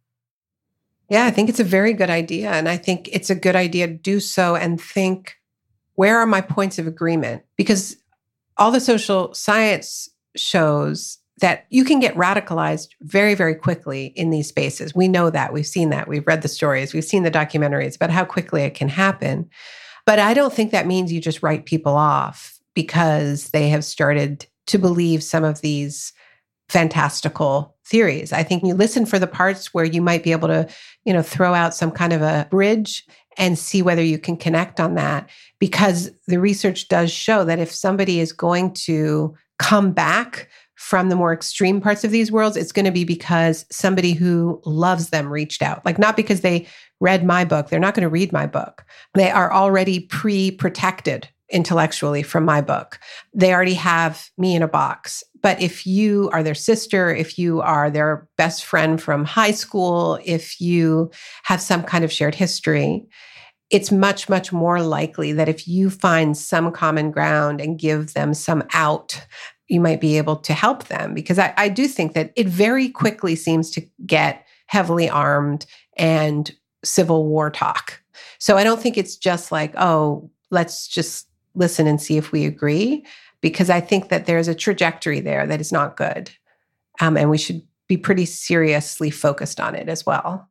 Yeah, I think it's a very good idea. And I think it's a good idea to do so and think, where are my points of agreement? Because all the social science shows that you can get radicalized very, very quickly in these spaces. We know that. We've seen that. We've read the stories. We've seen the documentaries about how quickly it can happen. But I don't think that means you just write people off because they have started to believe some of these fantastical theories. I think you listen for the parts where you might be able to, throw out some kind of a bridge and see whether you can connect on that. Because the research does show that if somebody is going to come back from the more extreme parts of these worlds, it's going to be because somebody who loves them reached out. Like, not because they read my book. They're not going to read my book. They are already pre-protected intellectually from my book. They already have me in a box. But if you are their sister, if you are their best friend from high school, if you have some kind of shared history, it's much, much more likely that if you find some common ground and give them some out, you might be able to help them. Because I do think that it very quickly seems to get heavily armed and civil war talk. So I don't think it's just like, oh, let's just listen and see if we agree, because I think that there's a trajectory there that is not good. And we should be pretty seriously focused on it as well.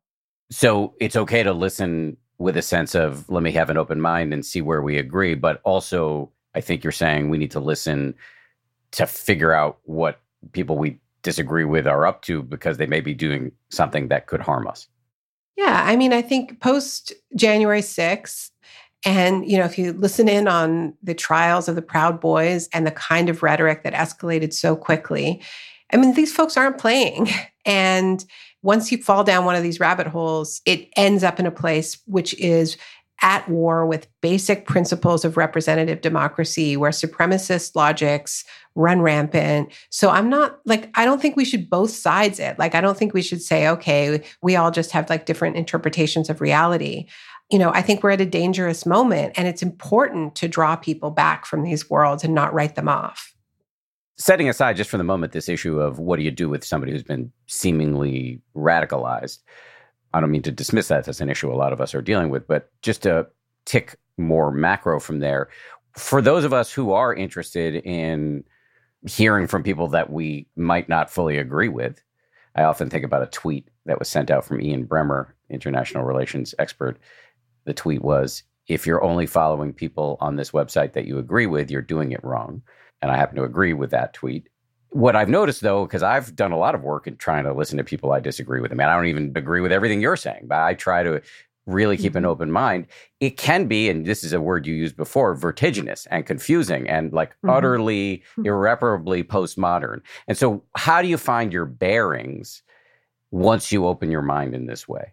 So it's okay to listen with a sense of, let me have an open mind and see where we agree. But also, I think you're saying we need to listen to figure out what people we disagree with are up to, because they may be doing something that could harm us. Yeah. I mean, I think post January 6th, and, if you listen in on the trials of the Proud Boys and the kind of rhetoric that escalated so quickly, I mean, these folks aren't playing. And once you fall down one of these rabbit holes, it ends up in a place which is at war with basic principles of representative democracy, where supremacist logics run rampant. So I don't think we should both sides it. I don't think we should say, okay, we all just have different interpretations of reality. I think we're at a dangerous moment, and it's important to draw people back from these worlds and not write them off. Setting aside just for the moment this issue of what do you do with somebody who's been seemingly radicalized, I don't mean to dismiss that as an issue a lot of us are dealing with, but just to tick more macro from there, for those of us who are interested in hearing from people that we might not fully agree with, I often think about a tweet that was sent out from Ian Bremmer, international relations expert. The tweet was, if you're only following people on this website that you agree with, you're doing it wrong. And I happen to agree with that tweet. What I've noticed, though, because I've done a lot of work in trying to listen to people I disagree with. I mean, I don't even agree with everything you're saying, but I try to really keep an open mind. It can be, and this is a word you used before, vertiginous and confusing and like utterly, irreparably postmodern. And so how do you find your bearings once you open your mind in this way?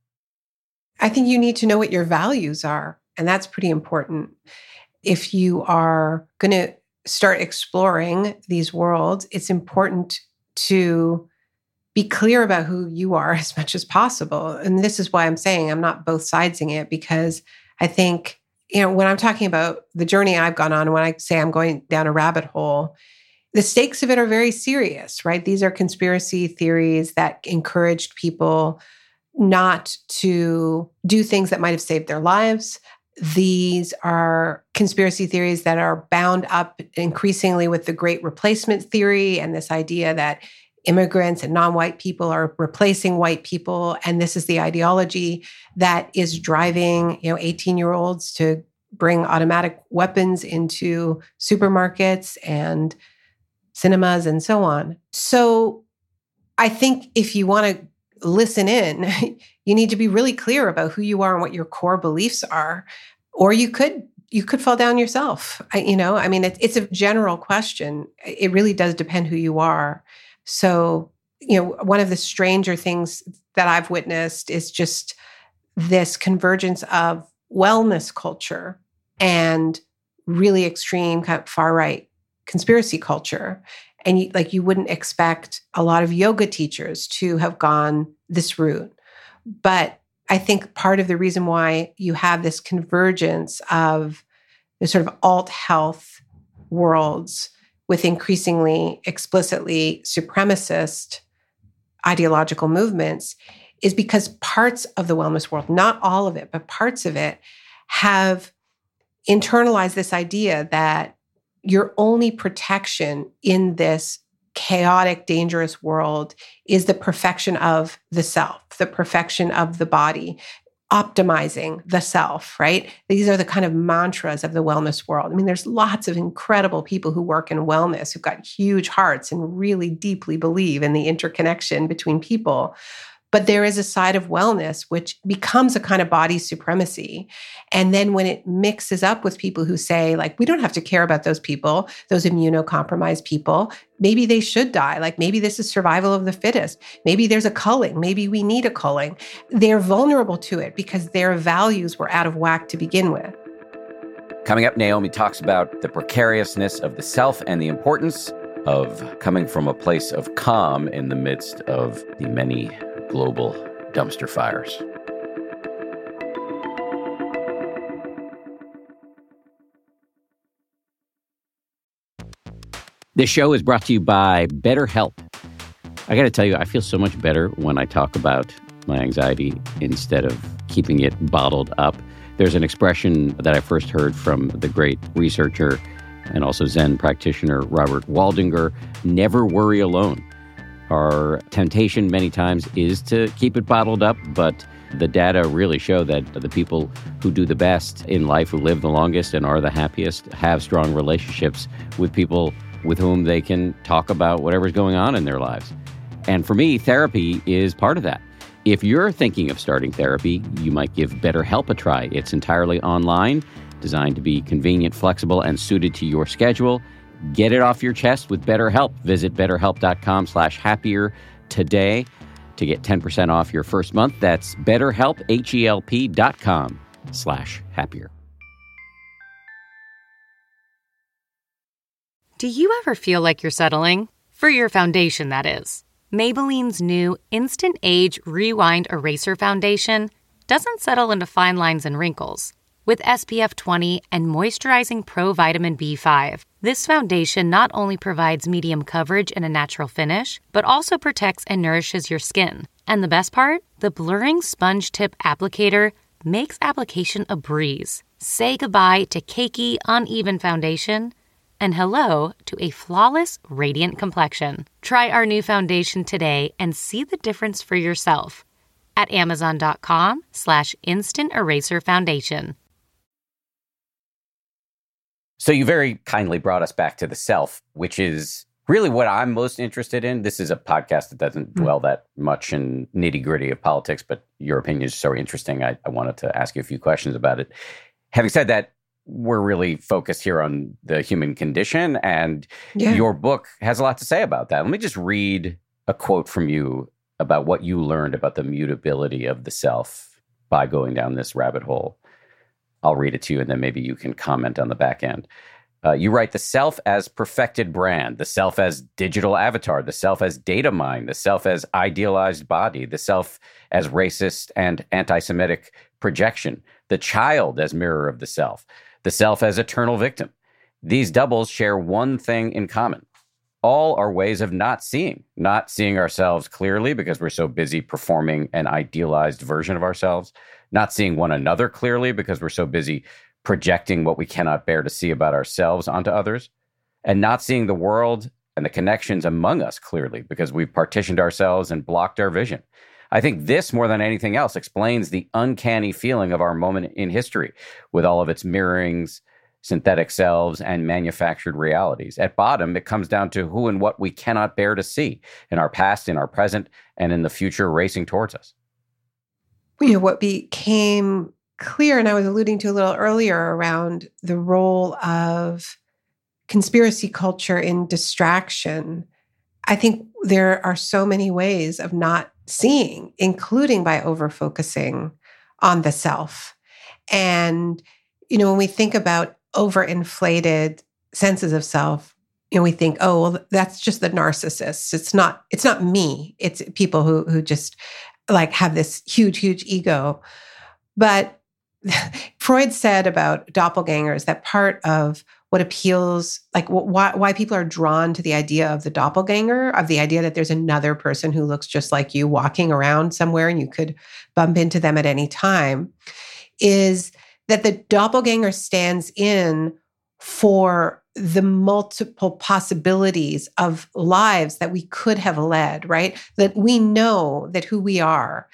I think you need to know what your values are, and that's pretty important. If you are going to start exploring these worlds, it's important to be clear about who you are as much as possible. And this is why I'm saying I'm not both sidesing it, because I think, when I'm talking about the journey I've gone on, when I say I'm going down a rabbit hole, the stakes of it are very serious, right? These are conspiracy theories that encouraged people not to do things that might have saved their lives. These are conspiracy theories that are bound up increasingly with the Great Replacement theory and this idea that immigrants and non-white people are replacing white people. And this is the ideology that is driving, 18-year-olds to bring automatic weapons into supermarkets and cinemas and so on. So I think if you want to listen in, you need to be really clear about who you are and what your core beliefs are, or you could fall down yourself. It's a general question. It really does depend who you are. So, one of the stranger things that I've witnessed is just this convergence of wellness culture and really extreme kind of far-right conspiracy culture. And you wouldn't expect a lot of yoga teachers to have gone this route. But I think part of the reason why you have this convergence of the sort of alt health worlds with increasingly explicitly supremacist ideological movements is because parts of the wellness world, not all of it, but parts of it, have internalized this idea that your only protection in this chaotic, dangerous world is the perfection of the self, the perfection of the body, optimizing the self, right? These are the kind of mantras of the wellness world. I mean, there's lots of incredible people who work in wellness who've got huge hearts and really deeply believe in the interconnection between people. But there is a side of wellness which becomes a kind of body supremacy. And then when it mixes up with people who say, we don't have to care about those people, those immunocompromised people, maybe they should die. Maybe this is survival of the fittest. Maybe there's a culling. Maybe we need a culling. They're vulnerable to it because their values were out of whack to begin with. Coming up, Naomi talks about the precariousness of the self and the importance of coming from a place of calm in the midst of the many global dumpster fires. This show is brought to you by BetterHelp. I got to tell you, I feel so much better when I talk about my anxiety instead of keeping it bottled up. There's an expression that I first heard from the great researcher and also Zen practitioner Robert Waldinger, never worry alone. Our temptation many times is to keep it bottled up, but the data really show that the people who do the best in life, who live the longest and are the happiest, have strong relationships with people with whom they can talk about whatever's going on in their lives. And for me, therapy is part of that. If you're thinking of starting therapy, you might give BetterHelp a try. It's entirely online, designed to be convenient, flexible, and suited to your schedule. Get it off your chest with BetterHelp. Visit BetterHelp.com/happier today to get 10% off your first month. That's BetterHelp, HELP.com/happier. Do you ever feel like you're settling? For your foundation, that is. Maybelline's new Instant Age Rewind Eraser Foundation doesn't settle into fine lines and wrinkles. With SPF 20 and moisturizing Pro Vitamin B5, this foundation not only provides medium coverage and a natural finish, but also protects and nourishes your skin. And the best part? The blurring sponge tip applicator makes application a breeze. Say goodbye to cakey, uneven foundation and hello to a flawless, radiant complexion. Try our new foundation today and see the difference for yourself at Amazon.com/Instant Eraser Foundation. So you very kindly brought us back to the self, which is really what I'm most interested in. This is a podcast that doesn't dwell that much in nitty-gritty of politics, but your opinion is so interesting. I wanted to ask you a few questions about it. Having said that, we're really focused here on the human condition, and your book has a lot to say about that. Let me just read a quote from you about what you learned about the mutability of the self by going down this rabbit hole. I'll read it to you, and then maybe you can comment on the back end. You write, the self as perfected brand, the self as digital avatar, the self as data mine, the self as idealized body, the self as racist and anti-Semitic projection, the child as mirror of the self as eternal victim. These doubles share one thing in common. All are ways of not seeing ourselves clearly because we're so busy performing an idealized version of ourselves, not seeing one another clearly because we're so busy projecting what we cannot bear to see about ourselves onto others, and not seeing the world and the connections among us clearly because we've partitioned ourselves and blocked our vision. I think this, more than anything else, explains the uncanny feeling of our moment in history with all of its mirrorings, synthetic selves, and manufactured realities. At bottom, it comes down to who and what we cannot bear to see in our past, in our present, and in the future racing towards us. What became clear, and I was alluding to a little earlier around the role of conspiracy culture in distraction. I think there are so many ways of not seeing, including by over-focusing on the self. And, when we think about overinflated senses of self, we think, oh, well, that's just the narcissists. It's not me. It's people who just have this huge, huge ego. But Freud said about doppelgangers that part of what appeals, why people are drawn to the idea of the doppelganger, of the idea that there's another person who looks just like you walking around somewhere and you could bump into them at any time, is that the doppelganger stands in for the multiple possibilities of lives that we could have led, right? That we know that who we are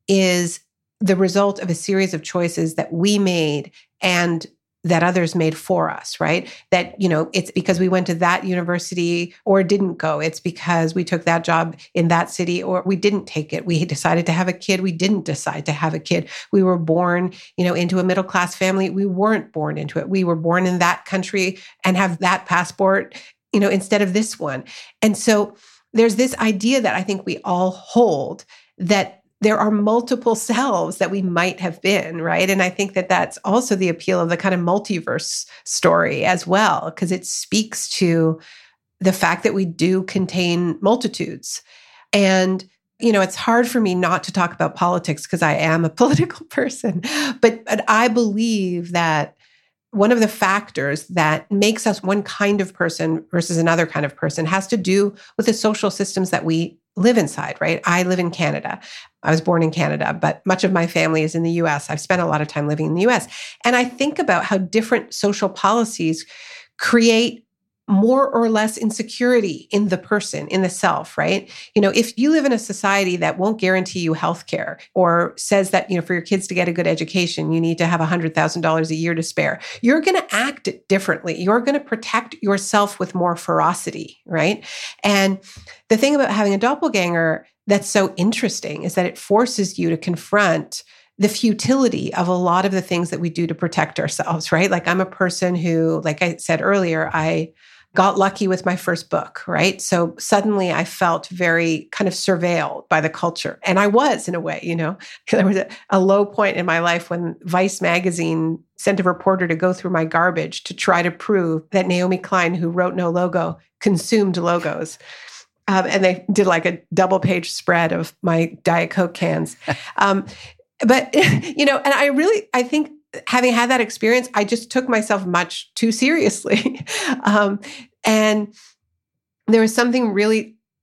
is the result of a series of choices that we made and that others made for us, right? That, it's because we went to that university or didn't go. It's because we took that job in that city or we didn't take it. We decided to have a kid. We didn't decide to have a kid. We were born, into a middle-class family. We weren't born into it. We were born in that country and have that passport, instead of this one. And so there's this idea that I think we all hold that there are multiple selves that we might have been, right? And I think that that's also the appeal of the kind of multiverse story as well, because it speaks to the fact that we do contain multitudes. And, it's hard for me not to talk about politics because I am a political person, but I believe that one of the factors that makes us one kind of person versus another kind of person has to do with the social systems that we live inside, right? I live in Canada. I was born in Canada, but much of my family is in the US. I've spent a lot of time living in the US. And I think about how different social policies create more or less insecurity in the person, in the self, right? If you live in a society that won't guarantee you healthcare or says that, for your kids to get a good education, you need to have $100,000 a year to spare, you're going to act differently. You're going to protect yourself with more ferocity, right? And the thing about having a doppelganger that's so interesting is that it forces you to confront the futility of a lot of the things that we do to protect ourselves, right? I'm a person who, like I said earlier, I got lucky with my first book, right? So suddenly I felt very kind of surveilled by the culture. And I was, in a way, there was a low point in my life when Vice magazine sent a reporter to go through my garbage to try to prove that Naomi Klein, who wrote No Logo, consumed logos. And they did a double-page spread of my Diet Coke cans. But, and I think having had that experience, I just took myself much too seriously. And there was something really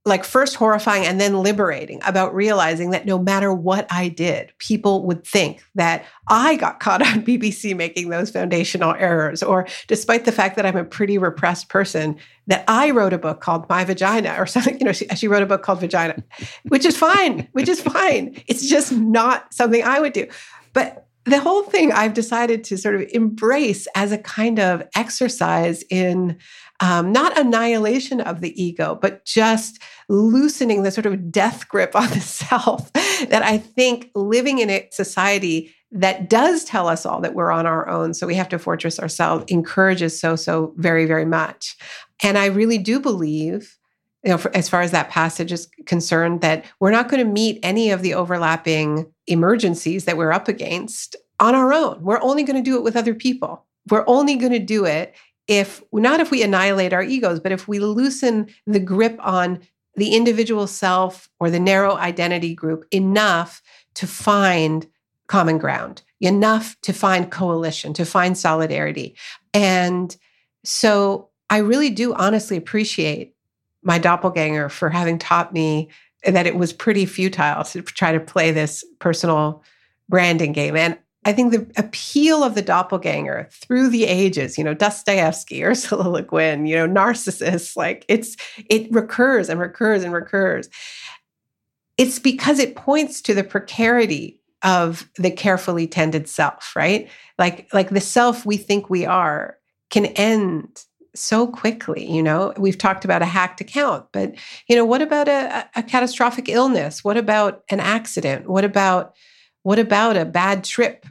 like first horrifying and then liberating about realizing that no matter what I did, people would think that I got caught on BBC making those foundational errors, or despite the fact that I'm a pretty repressed person, that I wrote a book called My Vagina or something. She wrote a book called Vagina, which is fine. It's just not something I would do. But the whole thing I've decided to sort of embrace as a kind of exercise in not annihilation of the ego, but just loosening the sort of death grip on the self, that I think living in a society that does tell us all that we're on our own, so we have to fortress ourselves, encourages so very, very much. And I really do believe, as far as that passage is concerned, that we're not going to meet any of the overlapping emergencies that we're up against on our own. We're only going to do it with other people. We're only going to do it if we annihilate our egos, but if we loosen the grip on the individual self or the narrow identity group enough to find common ground, enough to find coalition, to find solidarity. And so I really do honestly appreciate my doppelganger for having taught me that it was pretty futile to try to play this personal branding game. And I think the appeal of the doppelganger through the ages, Dostoevsky, Ursula Le Guin, Narcissus, it recurs and recurs and recurs. It's because it points to the precarity of the carefully tended self, right? Like the self we think we are can end so quickly. We've talked about a hacked account, but what about a catastrophic illness? What about an accident? What about a bad trip?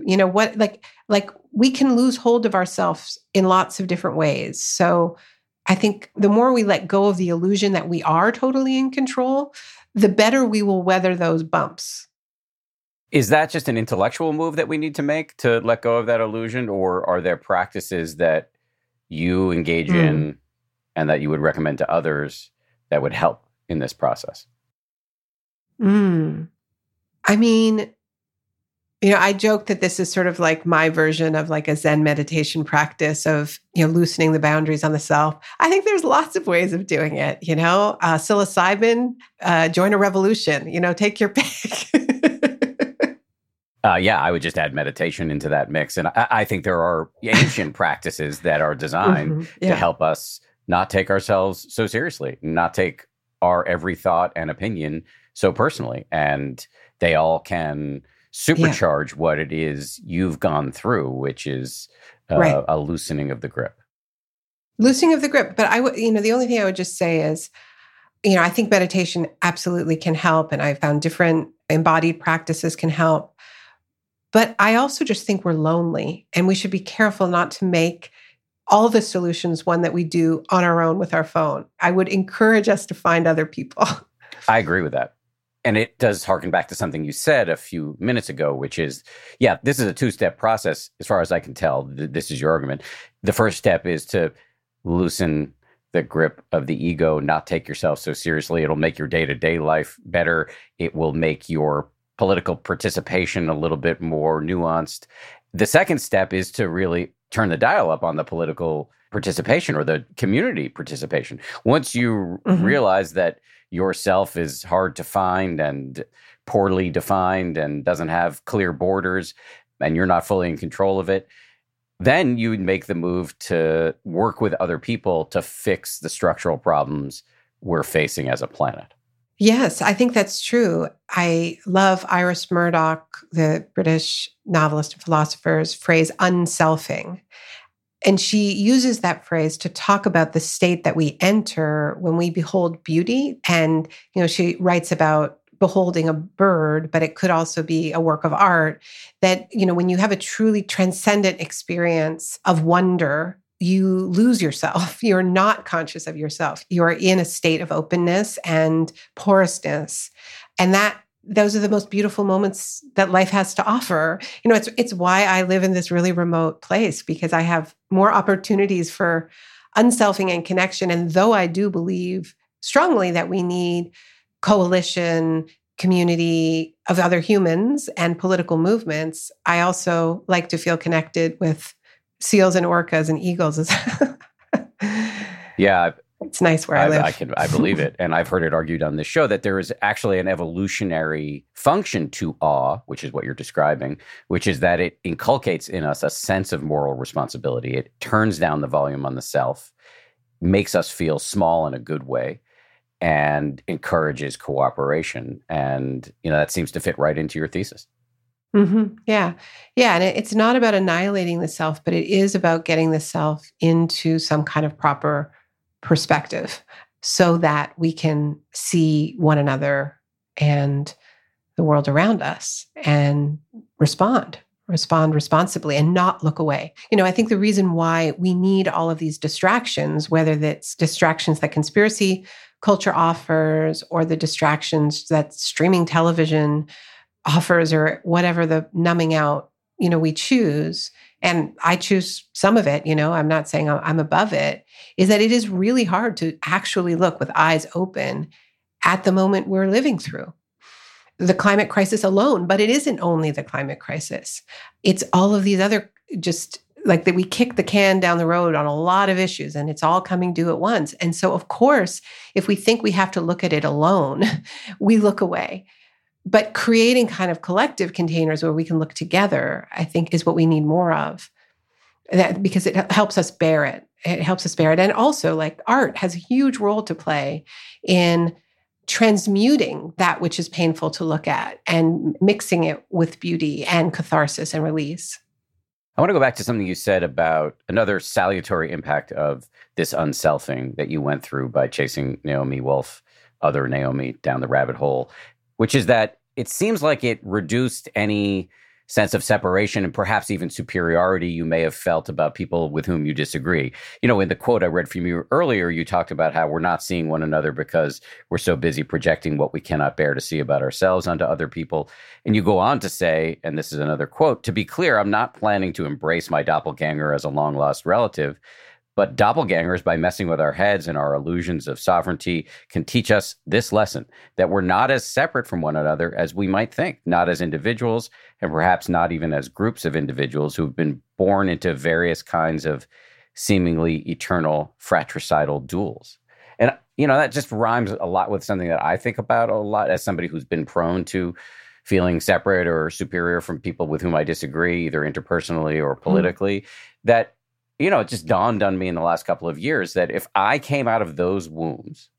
We can lose hold of ourselves in lots of different ways. So I think the more we let go of the illusion that we are totally in control, the better we will weather those bumps. Is that just an intellectual move that we need to make to let go of that illusion? Or are there practices that you engage in and that you would recommend to others that would help in this process? I mean, I joke that this is sort of like my version of like a Zen meditation practice of, loosening the boundaries on the self. I think there's lots of ways of doing it, psilocybin, join a revolution, take your pick. I would just add meditation into that mix. And I think there are ancient practices that are designed to help us not take ourselves so seriously, not take our every thought and opinion so personally. And they all can supercharge what it is you've gone through, which is a loosening of the grip. Loosening of the grip. But the only thing I would just say is, I think meditation absolutely can help. And I found different embodied practices can help. But I also just think we're lonely, and we should be careful not to make all the solutions one that we do on our own with our phone. I would encourage us to find other people. I agree with that. And it does harken back to something you said a few minutes ago, which is, this is a two-step process, as far as I can tell. This is your argument. The first step is to loosen the grip of the ego, not take yourself so seriously. It'll make your day-to-day life better. It will make your political participation a little bit more nuanced. The second step is to really turn the dial up on the political participation or the community participation. Once you realize that yourself is hard to find and poorly defined and doesn't have clear borders, and you're not fully in control of it, then you would make the move to work with other people to fix the structural problems we're facing as a planet. Yes, I think that's true. I love Iris Murdoch, the British novelist and philosopher's phrase, unselfing. And she uses that phrase to talk about the state that we enter when we behold beauty. And, she writes about beholding a bird, but it could also be a work of art, that, when you have a truly transcendent experience of wonder, you lose yourself. You're not conscious of yourself. You are in a state of openness and porousness. And those are the most beautiful moments that life has to offer. It's why I live in this really remote place, because I have more opportunities for unselfing and connection. And though I do believe strongly that we need coalition, community of other humans and political movements, I also like to feel connected with seals and orcas and eagles. It's nice where I live. I believe it. And I've heard it argued on this show that there is actually an evolutionary function to awe, which is what you're describing, which is that it inculcates in us a sense of moral responsibility. It turns down the volume on the self, makes us feel small in a good way, and encourages cooperation. And, that seems to fit right into your thesis. Mm-hmm. Yeah. Yeah. And it's not about annihilating the self, but it is about getting the self into some kind of proper perspective so that we can see one another and the world around us and respond responsibly and not look away. I think the reason why we need all of these distractions, whether that's distractions that conspiracy culture offers or the distractions that streaming television offers or whatever the numbing out, we choose, and I choose some of it, I'm not saying I'm above it, is that it is really hard to actually look with eyes open at the moment we're living through. The climate crisis alone, but it isn't only the climate crisis. It's all of these other, just like that we kick the can down the road on a lot of issues and it's all coming due at once. And so, of course, if we think we have to look at it alone, we look away. But creating kind of collective containers where we can look together, I think, is what we need more of. Because it helps us bear it. It helps us bear it. And also, like, art has a huge role to play in transmuting that which is painful to look at and mixing it with beauty and catharsis and release. I want to go back to something you said about another salutary impact of this unselfing that you went through by chasing Naomi Wolf, other Naomi, down the rabbit hole, which is that it seems like it reduced any sense of separation and perhaps even superiority you may have felt about people with whom you disagree. In the quote I read from you earlier, you talked about how we're not seeing one another because we're so busy projecting what we cannot bear to see about ourselves onto other people. And you go on to say, and this is another quote, "To be clear, I'm not planning to embrace my doppelganger as a long-lost relative, but doppelgangers, by messing with our heads and our illusions of sovereignty, can teach us this lesson, that we're not as separate from one another as we might think, not as individuals, and perhaps not even as groups of individuals who've been born into various kinds of seemingly eternal fratricidal duels." And, that just rhymes a lot with something that I think about a lot as somebody who's been prone to feeling separate or superior from people with whom I disagree, either interpersonally or politically, that it just dawned on me in the last couple of years that if I came out of those wombs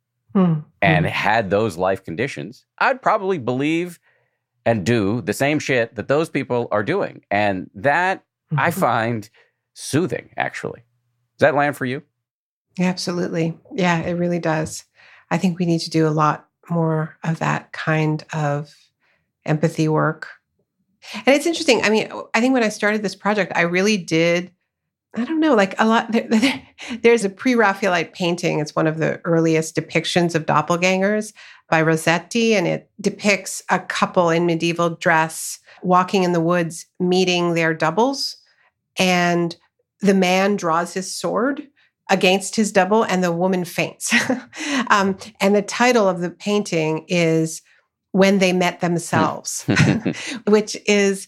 and had those life conditions, I'd probably believe and do the same shit that those people are doing. And that I find soothing, actually. Does that land for you? Absolutely. Yeah, it really does. I think we need to do a lot more of that kind of empathy work. And it's interesting. I mean, I think when I started this project, I really did, I don't know, like a lot. There's a pre-Raphaelite painting. It's one of the earliest depictions of doppelgangers by Rossetti, and it depicts a couple in medieval dress walking in the woods, meeting their doubles, and the man draws his sword against his double, and the woman faints. And the title of the painting is "When They Met Themselves," which is,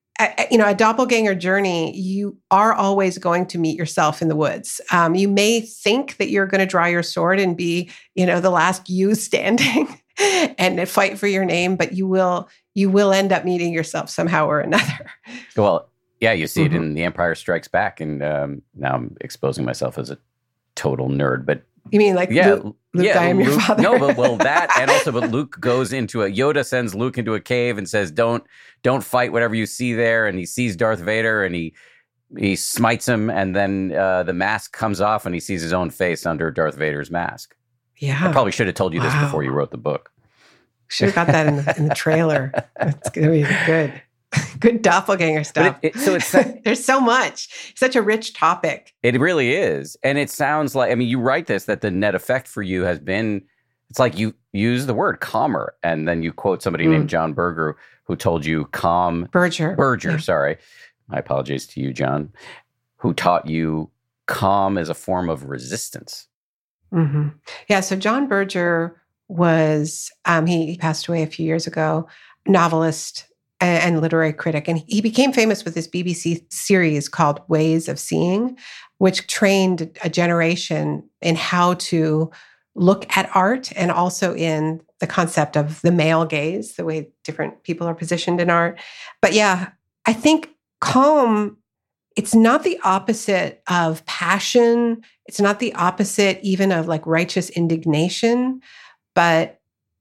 a doppelganger journey. You are always going to meet yourself in the woods. You may think that you're going to draw your sword and be, the last you standing and fight for your name, but you will end up meeting yourself somehow or another. Well, yeah, you see it in The Empire Strikes Back, and now I'm exposing myself as a total nerd, but you mean like Luke, I am your father? No, but that, and also, but Luke goes into Yoda sends Luke into a cave and says, don't fight whatever you see there. And he sees Darth Vader and he smites him. And then the mask comes off and he sees his own face under Darth Vader's mask. Yeah. I probably should have told you this before you wrote the book. Should have got that in the trailer. It's going to be good. Good doppelganger stuff. There's so much. It's such a rich topic. It really is. And it sounds like, you write this, that the net effect for you has been, it's like you use the word calmer, and then you quote somebody named John Berger who told you Berger, yeah. Sorry. My apologies to you, John, who taught you calm as a form of resistance. Mm-hmm. Yeah. So John Berger was, he passed away a few years ago, novelist and literary critic. And he became famous with this BBC series called Ways of Seeing, which trained a generation in how to look at art and also in the concept of the male gaze, the way different people are positioned in art. But yeah, I think calm, it's not the opposite of passion. It's not the opposite even of like righteous indignation, but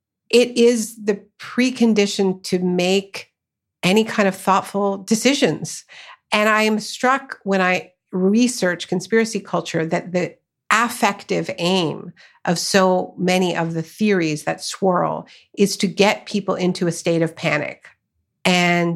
it is the precondition to make any kind of thoughtful decisions. And I am struck when I research conspiracy culture that the affective aim of so many of the theories that swirl is to get people into a state of panic. And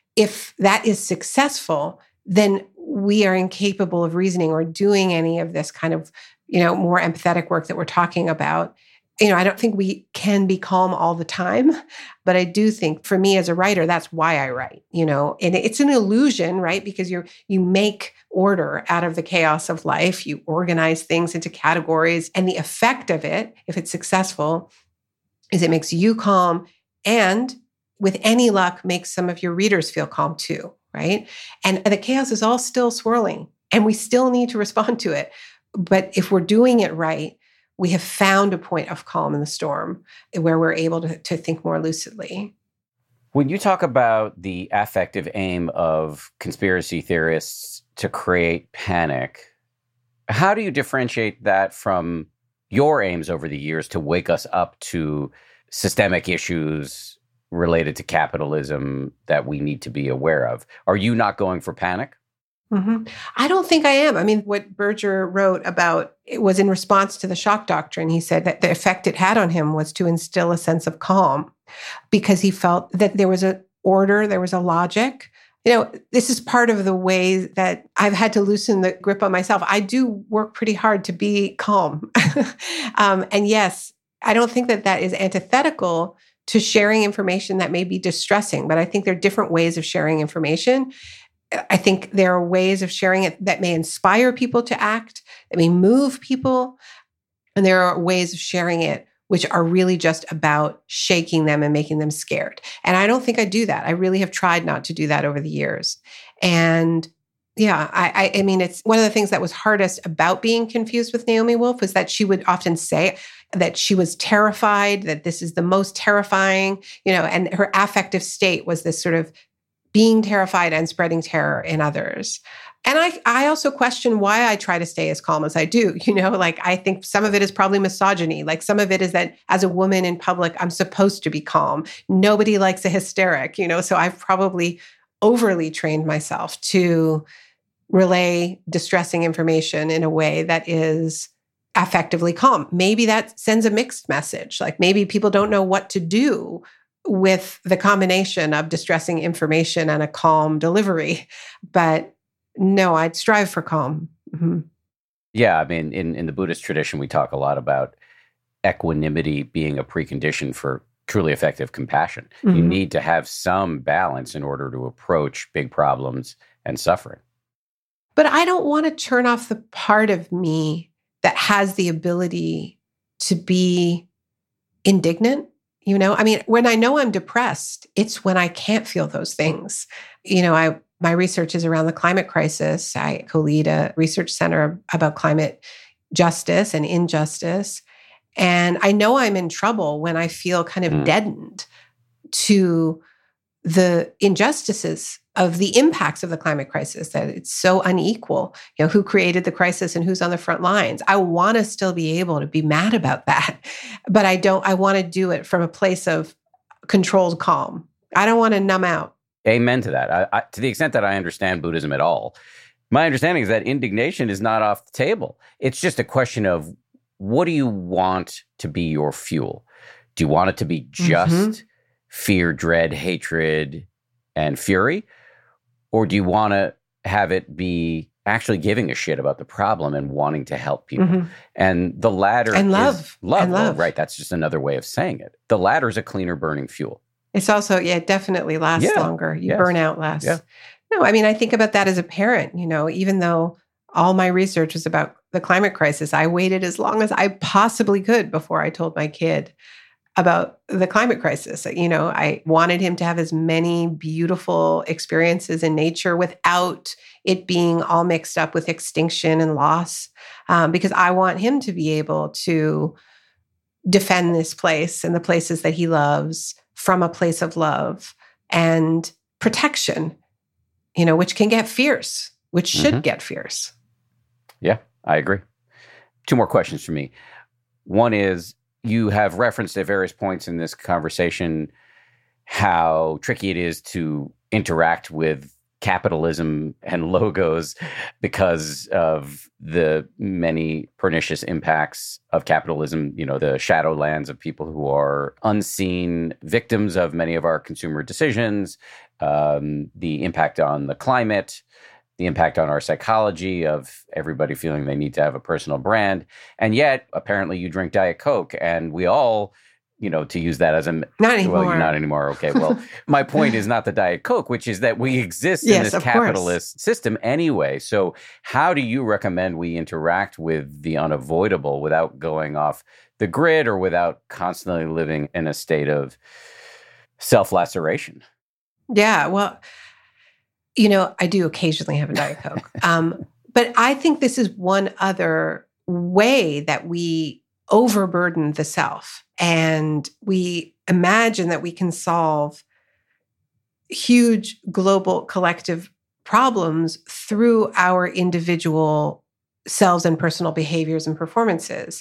if that is successful, then we are incapable of reasoning or doing any of this kind of, more empathetic work that we're talking about. I don't think we can be calm all the time, but I do think for me as a writer, that's why I write, and it's an illusion, right? Because you make order out of the chaos of life. You organize things into categories, and the effect of it, if it's successful, is it makes you calm and with any luck, makes some of your readers feel calm too, right? And the chaos is all still swirling and we still need to respond to it. But if we're doing it right, we have found a point of calm in the storm where we're able to think more lucidly. When you talk about the affective aim of conspiracy theorists to create panic, how do you differentiate that from your aims over the years to wake us up to systemic issues related to capitalism that we need to be aware of? Are you not going for panic? Mm-hmm. I don't think I am. I mean, what Berger wrote about it was in response to the shock doctrine. He said that the effect it had on him was to instill a sense of calm because he felt that there was an order, there was a logic. This is part of the way that I've had to loosen the grip on myself. I do work pretty hard to be calm. And yes, I don't think that is antithetical to sharing information that may be distressing, but I think there are different ways of sharing information. I think there are ways of sharing it that may inspire people to act, that may move people. And there are ways of sharing it which are really just about shaking them and making them scared. And I don't think I do that. I really have tried not to do that over the years. And yeah, I mean, it's one of the things that was hardest about being confused with Naomi Wolf was that she would often say that she was terrified, that this is the most terrifying, and her affective state was this sort of being terrified and spreading terror in others. And I also question why I try to stay as calm as I do. I think some of it is probably misogyny. Like some of it is that as a woman in public, I'm supposed to be calm. Nobody likes a hysteric, so I've probably overly trained myself to relay distressing information in a way that is affectively calm. Maybe that sends a mixed message. Like maybe people don't know what to do with the combination of distressing information and a calm delivery. But no, I'd strive for calm. Mm-hmm. Yeah, I mean, in the Buddhist tradition, we talk a lot about equanimity being a precondition for truly effective compassion. Mm-hmm. You need to have some balance in order to approach big problems and suffering. But I don't want to turn off the part of me that has the ability to be indignant. I mean, when I know I'm depressed, it's when I can't feel those things. My research is around the climate crisis. I co-lead a research center about climate justice and injustice. And I know I'm in trouble when I feel kind of deadened to the injustices of the impacts of the climate crisis, that it's so unequal, who created the crisis and who's on the front lines. I want to still be able to be mad about that, but I want to do it from a place of controlled calm. I don't want to numb out. Amen to that. To the extent that I understand Buddhism at all, my understanding is that indignation is not off the table. It's just a question of what do you want to be your fuel? Do you want it to be just fear, dread, hatred, and fury? Or do you want to have it be actually giving a shit about the problem and wanting to help people? Mm-hmm. And the latter and love. Is love. And love. Oh, right. That's just another way of saying it. The latter is a cleaner burning fuel. It's also, it definitely lasts longer. You burn out less. Yeah. No, I mean, I think about that as a parent, even though all my research was about the climate crisis, I waited as long as I possibly could before I told my kid, about the climate crisis. I wanted him to have as many beautiful experiences in nature without it being all mixed up with extinction and loss, because I want him to be able to defend this place and the places that he loves from a place of love and protection, which can get fierce, which should get fierce. Yeah, I agree. Two more questions for me. One is, you have referenced at various points in this conversation how tricky it is to interact with capitalism and logos because of the many pernicious impacts of capitalism, the shadowlands of people who are unseen victims of many of our consumer decisions, the impact on the climate, the impact on our psychology of everybody feeling they need to have a personal brand. And yet, apparently, you drink Diet Coke, and we all, to use that as a... Not anymore. Well, not anymore. Okay, well, my point is not the Diet Coke, which is that we exist in this capitalist system anyway. So how do you recommend we interact with the unavoidable without going off the grid or without constantly living in a state of self-laceration? Yeah, well... I do occasionally have a Diet Coke. But I think this is one other way that we overburden the self. And we imagine that we can solve huge global collective problems through our individual selves and personal behaviors and performances.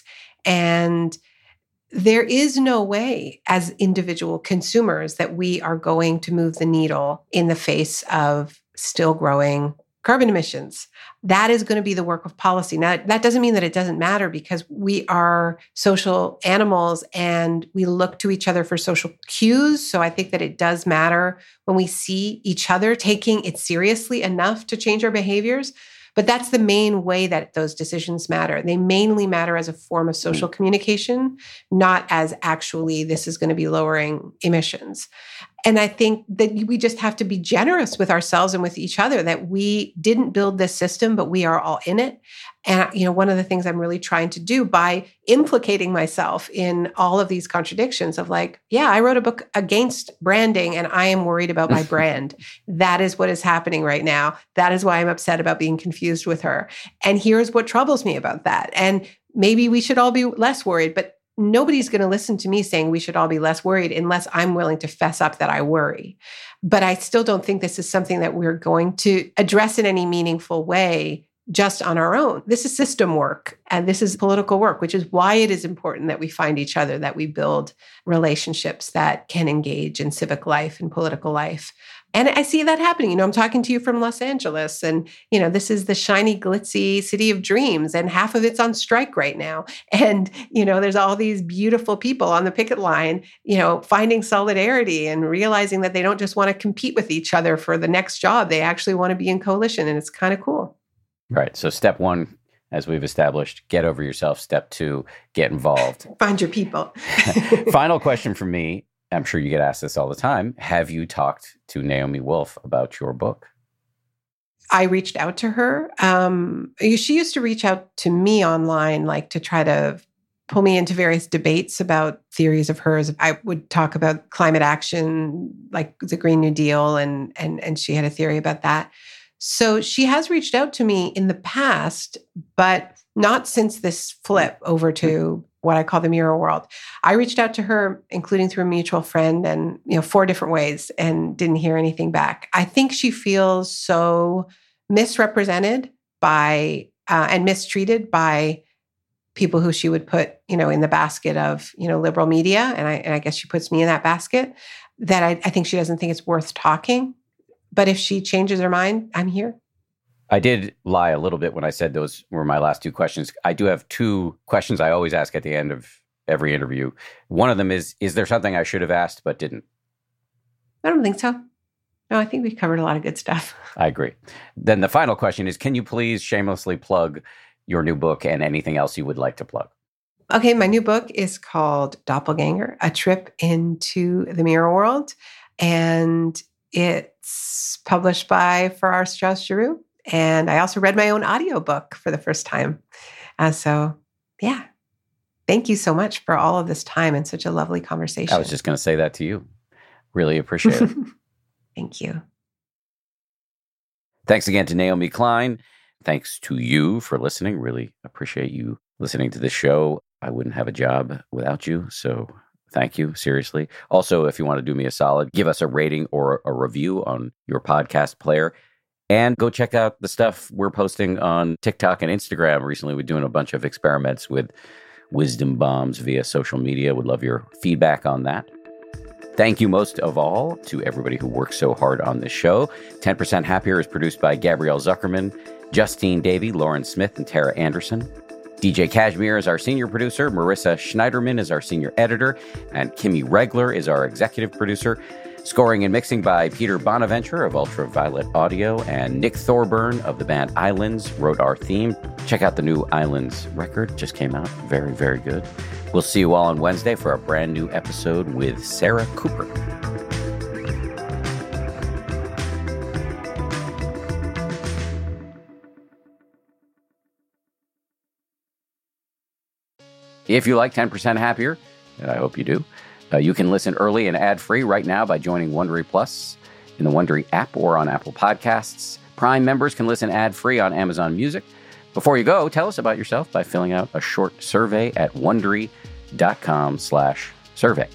And there is no way as individual consumers that we are going to move the needle in the face of still growing carbon emissions. That is going to be the work of policy. Now, that doesn't mean that it doesn't matter, because we are social animals and we look to each other for social cues. So I think that it does matter when we see each other taking it seriously enough to change our behaviors. But that's the main way that those decisions matter. They mainly matter as a form of social communication, not as actually this is going to be lowering emissions. And I think that we just have to be generous with ourselves and with each other, that we didn't build this system, but we are all in it. And, one of the things I'm really trying to do by implicating myself in all of these contradictions of I wrote a book against branding and I am worried about my brand. That is what is happening right now. That is why I'm upset about being confused with her. And here's what troubles me about that. And maybe we should all be less worried, but nobody's going to listen to me saying we should all be less worried unless I'm willing to fess up that I worry. But I still don't think this is something that we're going to address in any meaningful way just on our own. This is system work and this is political work, which is why it is important that we find each other, that we build relationships that can engage in civic life and political life. And I see that happening. I'm talking to you from Los Angeles, and, this is the shiny, glitzy city of dreams, and half of it's on strike right now. And, there's all these beautiful people on the picket line, finding solidarity and realizing that they don't just want to compete with each other for the next job. They actually want to be in coalition, and it's kind of cool. Right. So step one, as we've established, get over yourself. Step two, get involved. Find your people. Final question for me. I'm sure you get asked this all the time. Have you talked to Naomi Wolf about your book? I reached out to her. She used to reach out to me online, to try to pull me into various debates about theories of hers. I would talk about climate action, like the Green New Deal, and she had a theory about that. So she has reached out to me in the past, but not since this flip over to what I call the mirror world. I reached out to her, including through a mutual friend, and 4 different ways, and didn't hear anything back. I think she feels so misrepresented by and mistreated by people who she would put, in the basket of, liberal media, and I guess she puts me in that basket, that I think she doesn't think it's worth talking. But if she changes her mind, I'm here. I did lie a little bit when I said those were my last 2 questions. I do have 2 questions I always ask at the end of every interview. One of them is there something I should have asked but didn't? I don't think so. No, I think we covered a lot of good stuff. I agree. Then the final question is, can you please shamelessly plug your new book and anything else you would like to plug? Okay, my new book is called Doppelganger, A Trip into the Mirror World. And it's published by Farrar, Straus Giroux. And I also read my own audiobook for the first time. So, yeah. Thank you so much for all of this time and such a lovely conversation. I was just going to say that to you. Really appreciate it. Thank you. Thanks again to Naomi Klein. Thanks to you for listening. Really appreciate you listening to this show. I wouldn't have a job without you, so thank you, seriously. Also, if you want to do me a solid, give us a rating or a review on your podcast player. And go check out the stuff we're posting on TikTok and Instagram. Recently, we're doing a bunch of experiments with wisdom bombs via social media. Would love your feedback on that. Thank you most of all to everybody who works so hard on this show. 10% Happier is produced by Gabrielle Zuckerman, Justine Davey, Lauren Smith, and Tara Anderson. DJ Kashmir is our senior producer. Marissa Schneiderman is our senior editor. And Kimmy Regler is our executive producer. Scoring and mixing by Peter Bonaventure of Ultraviolet Audio. And Nick Thorburn of the band Islands wrote our theme. Check out the new Islands record. Just came out. Very, very good. We'll see you all on Wednesday for a brand new episode with Sarah Cooper. If you like 10% Happier, and I hope you do, you can listen early and ad-free right now by joining Wondery Plus in the Wondery app or on Apple Podcasts. Prime members can listen ad-free on Amazon Music. Before you go, tell us about yourself by filling out a short survey at Wondery.com/survey.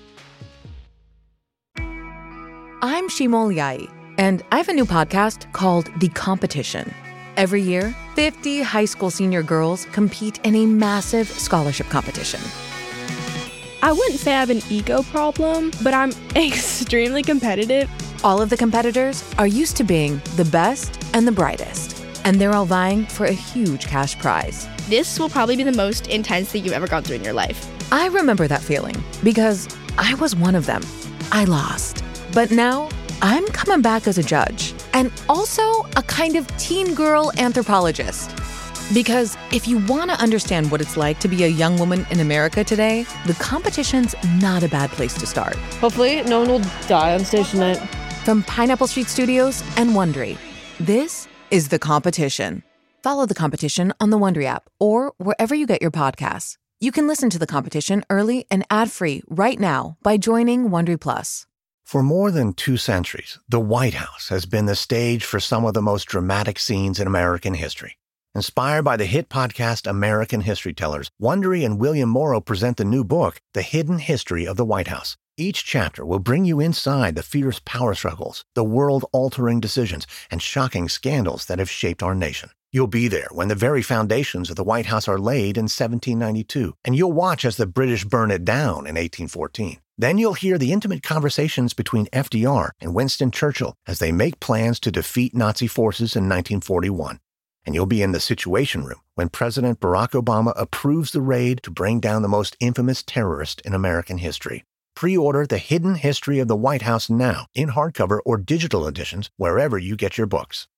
I'm Shimol Yai, and I have a new podcast called The Competition. Every year, 50 high school senior girls compete in a massive scholarship competition. I wouldn't say I have an ego problem, but I'm extremely competitive. All of the competitors are used to being the best and the brightest, and they're all vying for a huge cash prize. This will probably be the most intense thing you've ever gone through in your life. I remember that feeling because I was one of them. I lost. But now I'm coming back as a judge and also a kind of teen girl anthropologist. Because if you want to understand what it's like to be a young woman in America today, The Competition's not a bad place to start. Hopefully, no one will die on stage tonight. From Pineapple Street Studios and Wondery, this is The Competition. Follow The Competition on the Wondery app or wherever you get your podcasts. You can listen to The Competition early and ad-free right now by joining Wondery Plus. For more than 2 centuries, the White House has been the stage for some of the most dramatic scenes in American history. Inspired by the hit podcast American History Tellers, Wondery and William Morrow present the new book, The Hidden History of the White House. Each chapter will bring you inside the fierce power struggles, the world-altering decisions, and shocking scandals that have shaped our nation. You'll be there when the very foundations of the White House are laid in 1792, and you'll watch as the British burn it down in 1814. Then you'll hear the intimate conversations between FDR and Winston Churchill as they make plans to defeat Nazi forces in 1941. And you'll be in the Situation Room when President Barack Obama approves the raid to bring down the most infamous terrorist in American history. Pre-order The Hidden History of the White House now in hardcover or digital editions wherever you get your books.